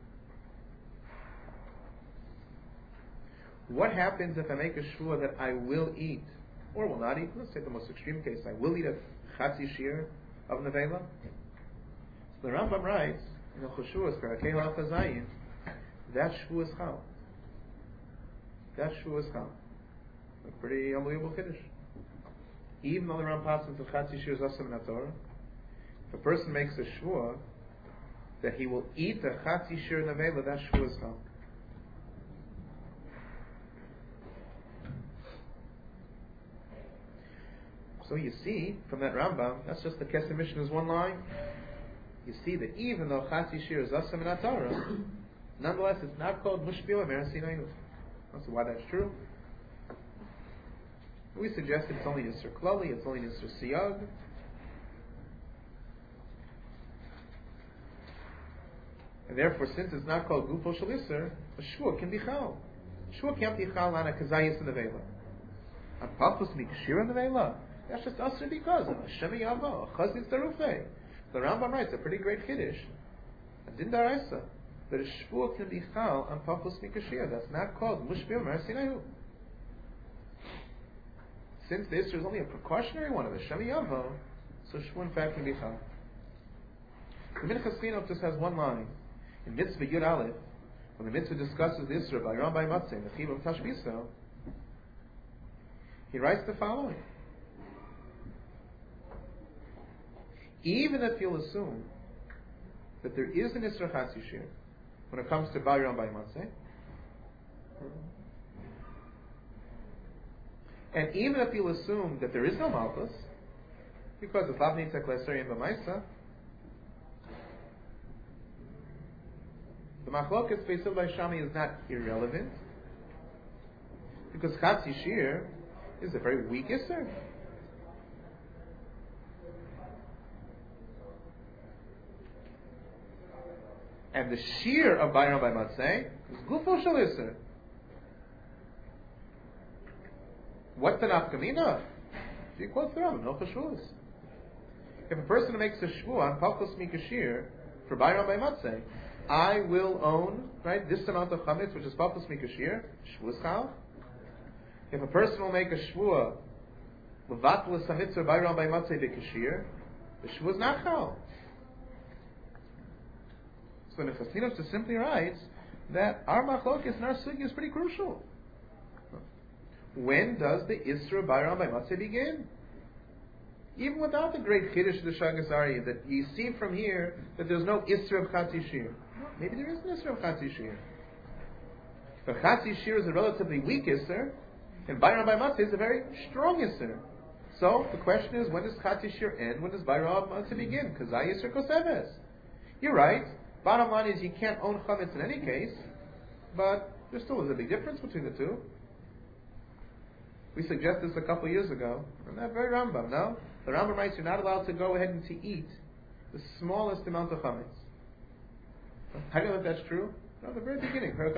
What happens if I make a shvuah that I will eat or will not eat? Let's take the most extreme case. I will eat a chatzi shir of Nevela. So the Rambam writes in the Choshuas Parakei Halacha Zayin, that shvuah is chal. That shvuah is chal. A pretty unbelievable kiddush. Even though the Rambam passes to chatzi shir is asam in Torah, if a person makes a shvuah that he will eat a chatzi shir nevela, that shvuah is chal. So you see, from that Rambam, that's just the Kesef Mishnah's one line. You see that even though chatzi shir is asam in Torah, nonetheless it's not called mushpila merasinayut. So why that's true? We suggested it's only Yisr Klali, it's only Yisr Siyag. And therefore, since it's not called Gufo Shel Isser, a shvuah can be chal. Shvuah can't be chal on a kazayis in the vela. On papus mikshir in the vela. That's just asr because of a shemi yavo, a chazis darufei. The Rambam writes a pretty great kiddush, a din daraisa, that a shvuah can be chal on papus mikshir. That's not called mushpil merasinayu. Since the Isser is only a precautionary one of the shemi yavo, so shvuah in fact can be chal. The Minchas Chinuch just has one line. In Mitzvah Yud Aleph, when the Mitzvah discusses the Isra by Ram by Matzeh, the Chiyuv of Tashbiso, he writes the following. Even if you'll assume that there is an Isra Chatzi Shir when it comes to Bayram by Matzeh, and even if you'll assume that there is no Malchus, because of Lav Nitzak L'Esrei and B'Maisa, the Machlokas Beisil Shami is not irrelevant, because Chatzi Shir is a very weak Isser. And the Shir of Bayram by Matzeh is Gufo Shel Isser. What's the nafkamina? She quotes the Rambam, no Choshuas. If a person makes a shvuah on Palchos Mikashir for Bayram by Matzeh, I will own, right, this amount of chametz, which is Palchos Mikashir, shvuah chal. If a person will make a shvuah Levatl Sahitzah Bayram by Matzeh Bekashir, the Shavuos Nachal. So the Chassidim just simply writes that our machlokes and our sugi is pretty crucial. When does the Isra Bayram by Matzeh begin? Even without the great Chiddush of the Shagas Aryeh, that you see from here that there's no Isra of Chatzi Shir. Maybe there is an Isra of Chatzi Shir. But Chatzi Shir is a relatively weak Isra, and Bayram by Matzeh is a very strong Isra. So the question is, when does Chatzi Shir end? When does Bayram Matzeh begin? Kazai Isra Koseves. You're right. Bottom line is you can't own chametz in any case, but there still is a big difference between the two. We suggested this a couple years ago, and that very Rambam, no? The Rambam writes you're not allowed to go ahead and to eat the smallest amount of chametz. How do you know if that's true? No, at the very beginning, the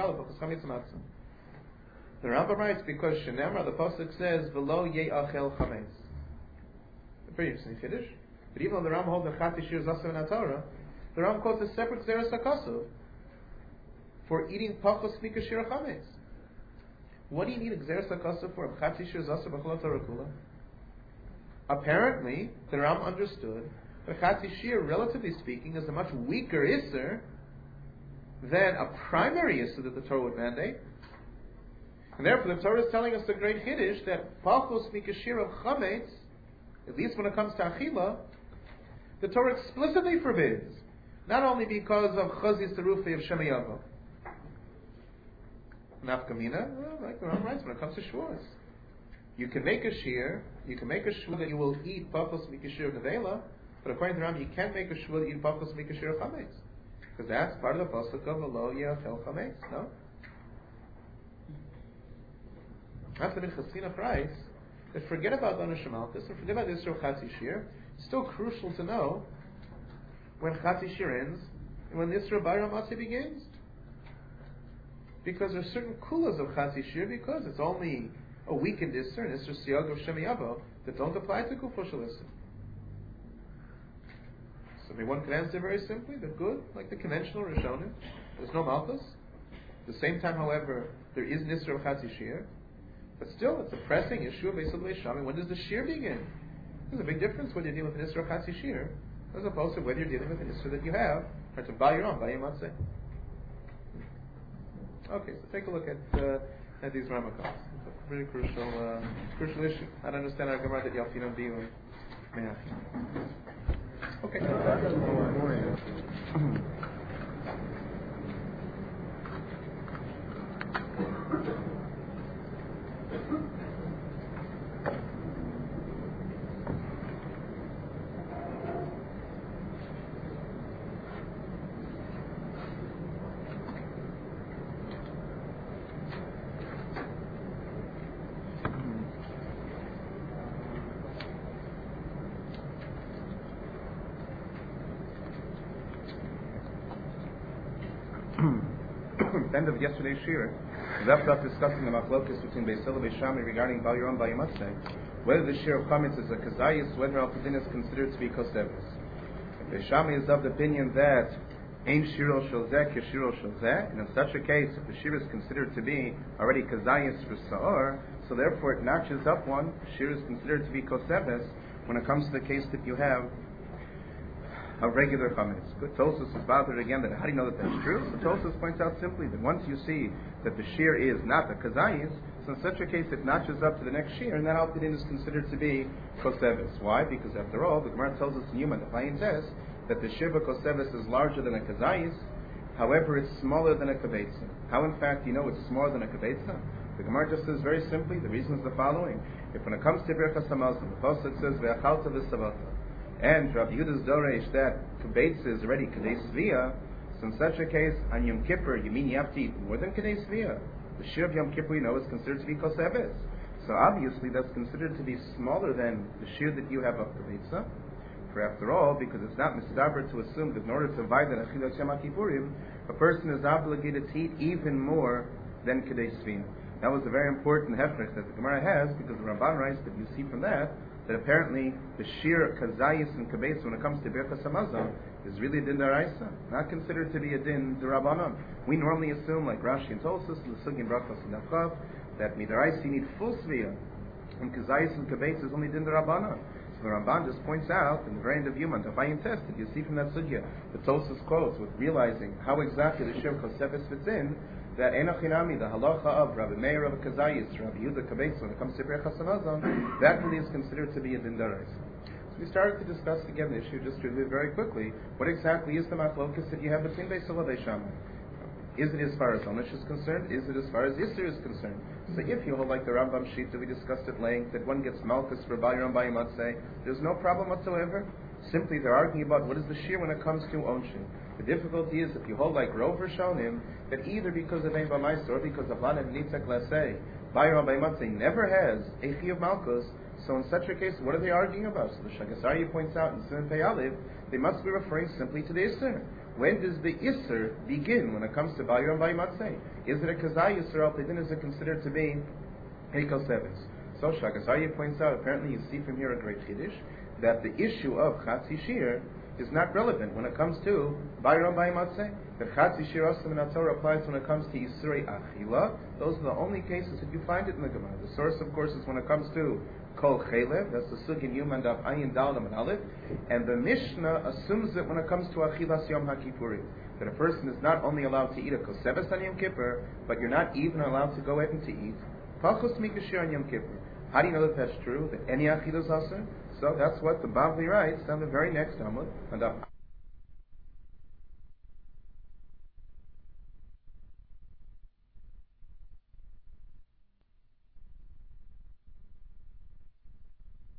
Rambam writes because Shenemar, the pasuk says, "V'lo ye'achel chametz." A pretty interesting Kiddush. But even though the Rambam holds the Chatzi Shir Zasav in Torah, the Rambam quotes a separate Zeres HaKasuv for eating pachos mikashir chametz. What do you need a Zeres HaKasuv for? Chatzi Shir Zasav b'chol Torah kula. Apparently, the Rambam understood that Chatzi Shir, relatively speaking, is a much weaker Isser than a primary Isser that the Torah would mandate. And therefore, the Torah is telling us a great Hiddush that pachos mikashir of chametz, at least when it comes to Achila, the Torah explicitly forbids. Not only because of Chazis Terufi of Shemayavo. Nafkamina, like the Rambam writes, when it comes to Shavuos. You can make a shir that you will eat pachos mikashir nevela, but according to the Rambam, you can't make a shir that you eat pachos mikashir chametz. Because that's part of the pasuk of V'lo ye'achel chametz, no? That's the Chassina price. That forget about Dana Shemaltis and forget about the Isra Chatzi Shir. It's still crucial to know when Chatzi Shir ends and when the Isra Bayram Matzeh begins. Because there's certain kulas of Chatzi Shir because it's only a weakened Isra and Isra Siyag of Shemiyabo that don't apply to Kufo Shel Isra. So maybe one can answer very simply, the good, like the conventional Rishonim, there's no Malchus. At the same time, however, there is an Isra of Chatzi Shir. But still, it's a pressing issue of Beisad Leishami. When does the Shir begin? There's a big difference whether you're dealing with an Isra Chatzi Shir as opposed to whether you're dealing with an Isra that you have, or to buy your own, buy your matzeh. Okay, so take a look at these Ramakos. It's a pretty crucial issue. I don't understand how Gemara that Yalfinam Biyu may have. Okay. End of yesterday's shir, we left off discussing the machlokes between Beis Hillel and Beis Shammai regarding Bal Yaron Bal Yamatzeh, whether the shir of chametz is a kazayis, whether al kadin is considered to be kosevis. Beis Shammai is of the opinion that ein shiro shel zeh keshiro shel zeh, and in such a case, if the shir is considered to be already kazayis for sa'or, so therefore it notches up one. Shir is considered to be kosevis when it comes to the case that you have a regular chametz. Good. Tosfos is bothered again that how do you know that that's true? So Tosfos points out simply that once you see that the shear is not a kazayis, so in such a case it notches up to the next shear, and that al-Qadin is considered to be kosevis. Why? Because after all, the Gemara tells us in Yuma, the Chayin says, that the shear of kosevis is larger than a kazayis, however it's smaller than a kabetza. How in fact do you know it's smaller than a kabetza? The Gemara just says very simply, the reason is the following. If when it comes to Birchas Hamazon, the Pasuk says, ve'achalta v'savata, and Rabbi Yehuda's Doresh that Kabetz is already Kadei Svia, so in such a case, on Yom Kippur, you mean you have to eat more than Kadei Svia. The Shir of Yom Kippur, you know, is considered to be Koseves. So obviously that's considered to be smaller than the Shir that you have of Kabetza. For after all, because it's not misdaber to assume that in order to avoid an Achilas Yom Kippurim, a person is obligated to eat even more than Kadei Svia. That was a very important hefrich that the Gemara has, because the Ramban writes that you see from that apparently the shir kazayis and kabetz when it comes to Birchas Hamazon is really a din daraisa, not considered to be a din derabanan. We normally assume, like Rashi and Tosfos, the Sugin Brachos and Nafchav, that midaraisa you need full svia. And Kazayas and Kabetz is only din the Rabbana. So the Ramban just points out in the very end of Yuma, the Fayin test, that you see from that sugya, the Tosas quotes with realizing how exactly the Shir Koseves fits in, that Enochinami, the halacha of Rabbi Meir, Rabbi Kazayas, Rabbi Yehuda Kabetz, when it comes to Berachas Hamazon, that really is considered to be a din daraisa. So we started to discuss again the issue, just to review very quickly, what exactly is the machlokas that you have between Beis Hillel and Beis Shammai? Is it as far as Onish is concerned? Is it as far as Isser is concerned? So if you hold like the Rambam sheet that we discussed at length, that one gets Malkus for Bayram Bayimatzeh, there's no problem whatsoever. Simply they're arguing about what is the shear when it comes to Onshin. The difficulty is if you hold like Rov Rishonim, that either because of Ein Bamais or because of Lanet Nitzak Laseh, Bayram Bayimatzeh never has a Chi of Malkus. So in such a case, what are they arguing about? So the Shagasari points out in Siman Pei Aleph, they must be referring simply to the Isser. When does the Isser begin when it comes to Bayram Bayimatzeh? Is it a Kazai Isser, or then is it considered to be Hekel Sevis? So Shagasari points out, apparently you see from here a great Chiddush, that the issue of Chatzi Shir is not relevant when it comes to Bayram Bayimatzeh. That Chatzi Shir Asam and Torah applies when it comes to Yisrei Achila. Those are the only cases that you find it in the Gemara. The source, of course, is when it comes to Kol Chelev, that's the Sug in Yom and Daf Ayin Dalam and Aleph, and the Mishnah assumes that when it comes to Achilas Yom HaKippurim, that a person is not only allowed to eat a Koseves on Yom Kippur, but you're not even allowed to go ahead and to eat Pachos Mikashir on Yom Kippur. How do you know that that's true? That any Achilas Asr? So that's what the Bavli writes on the very next Amud, and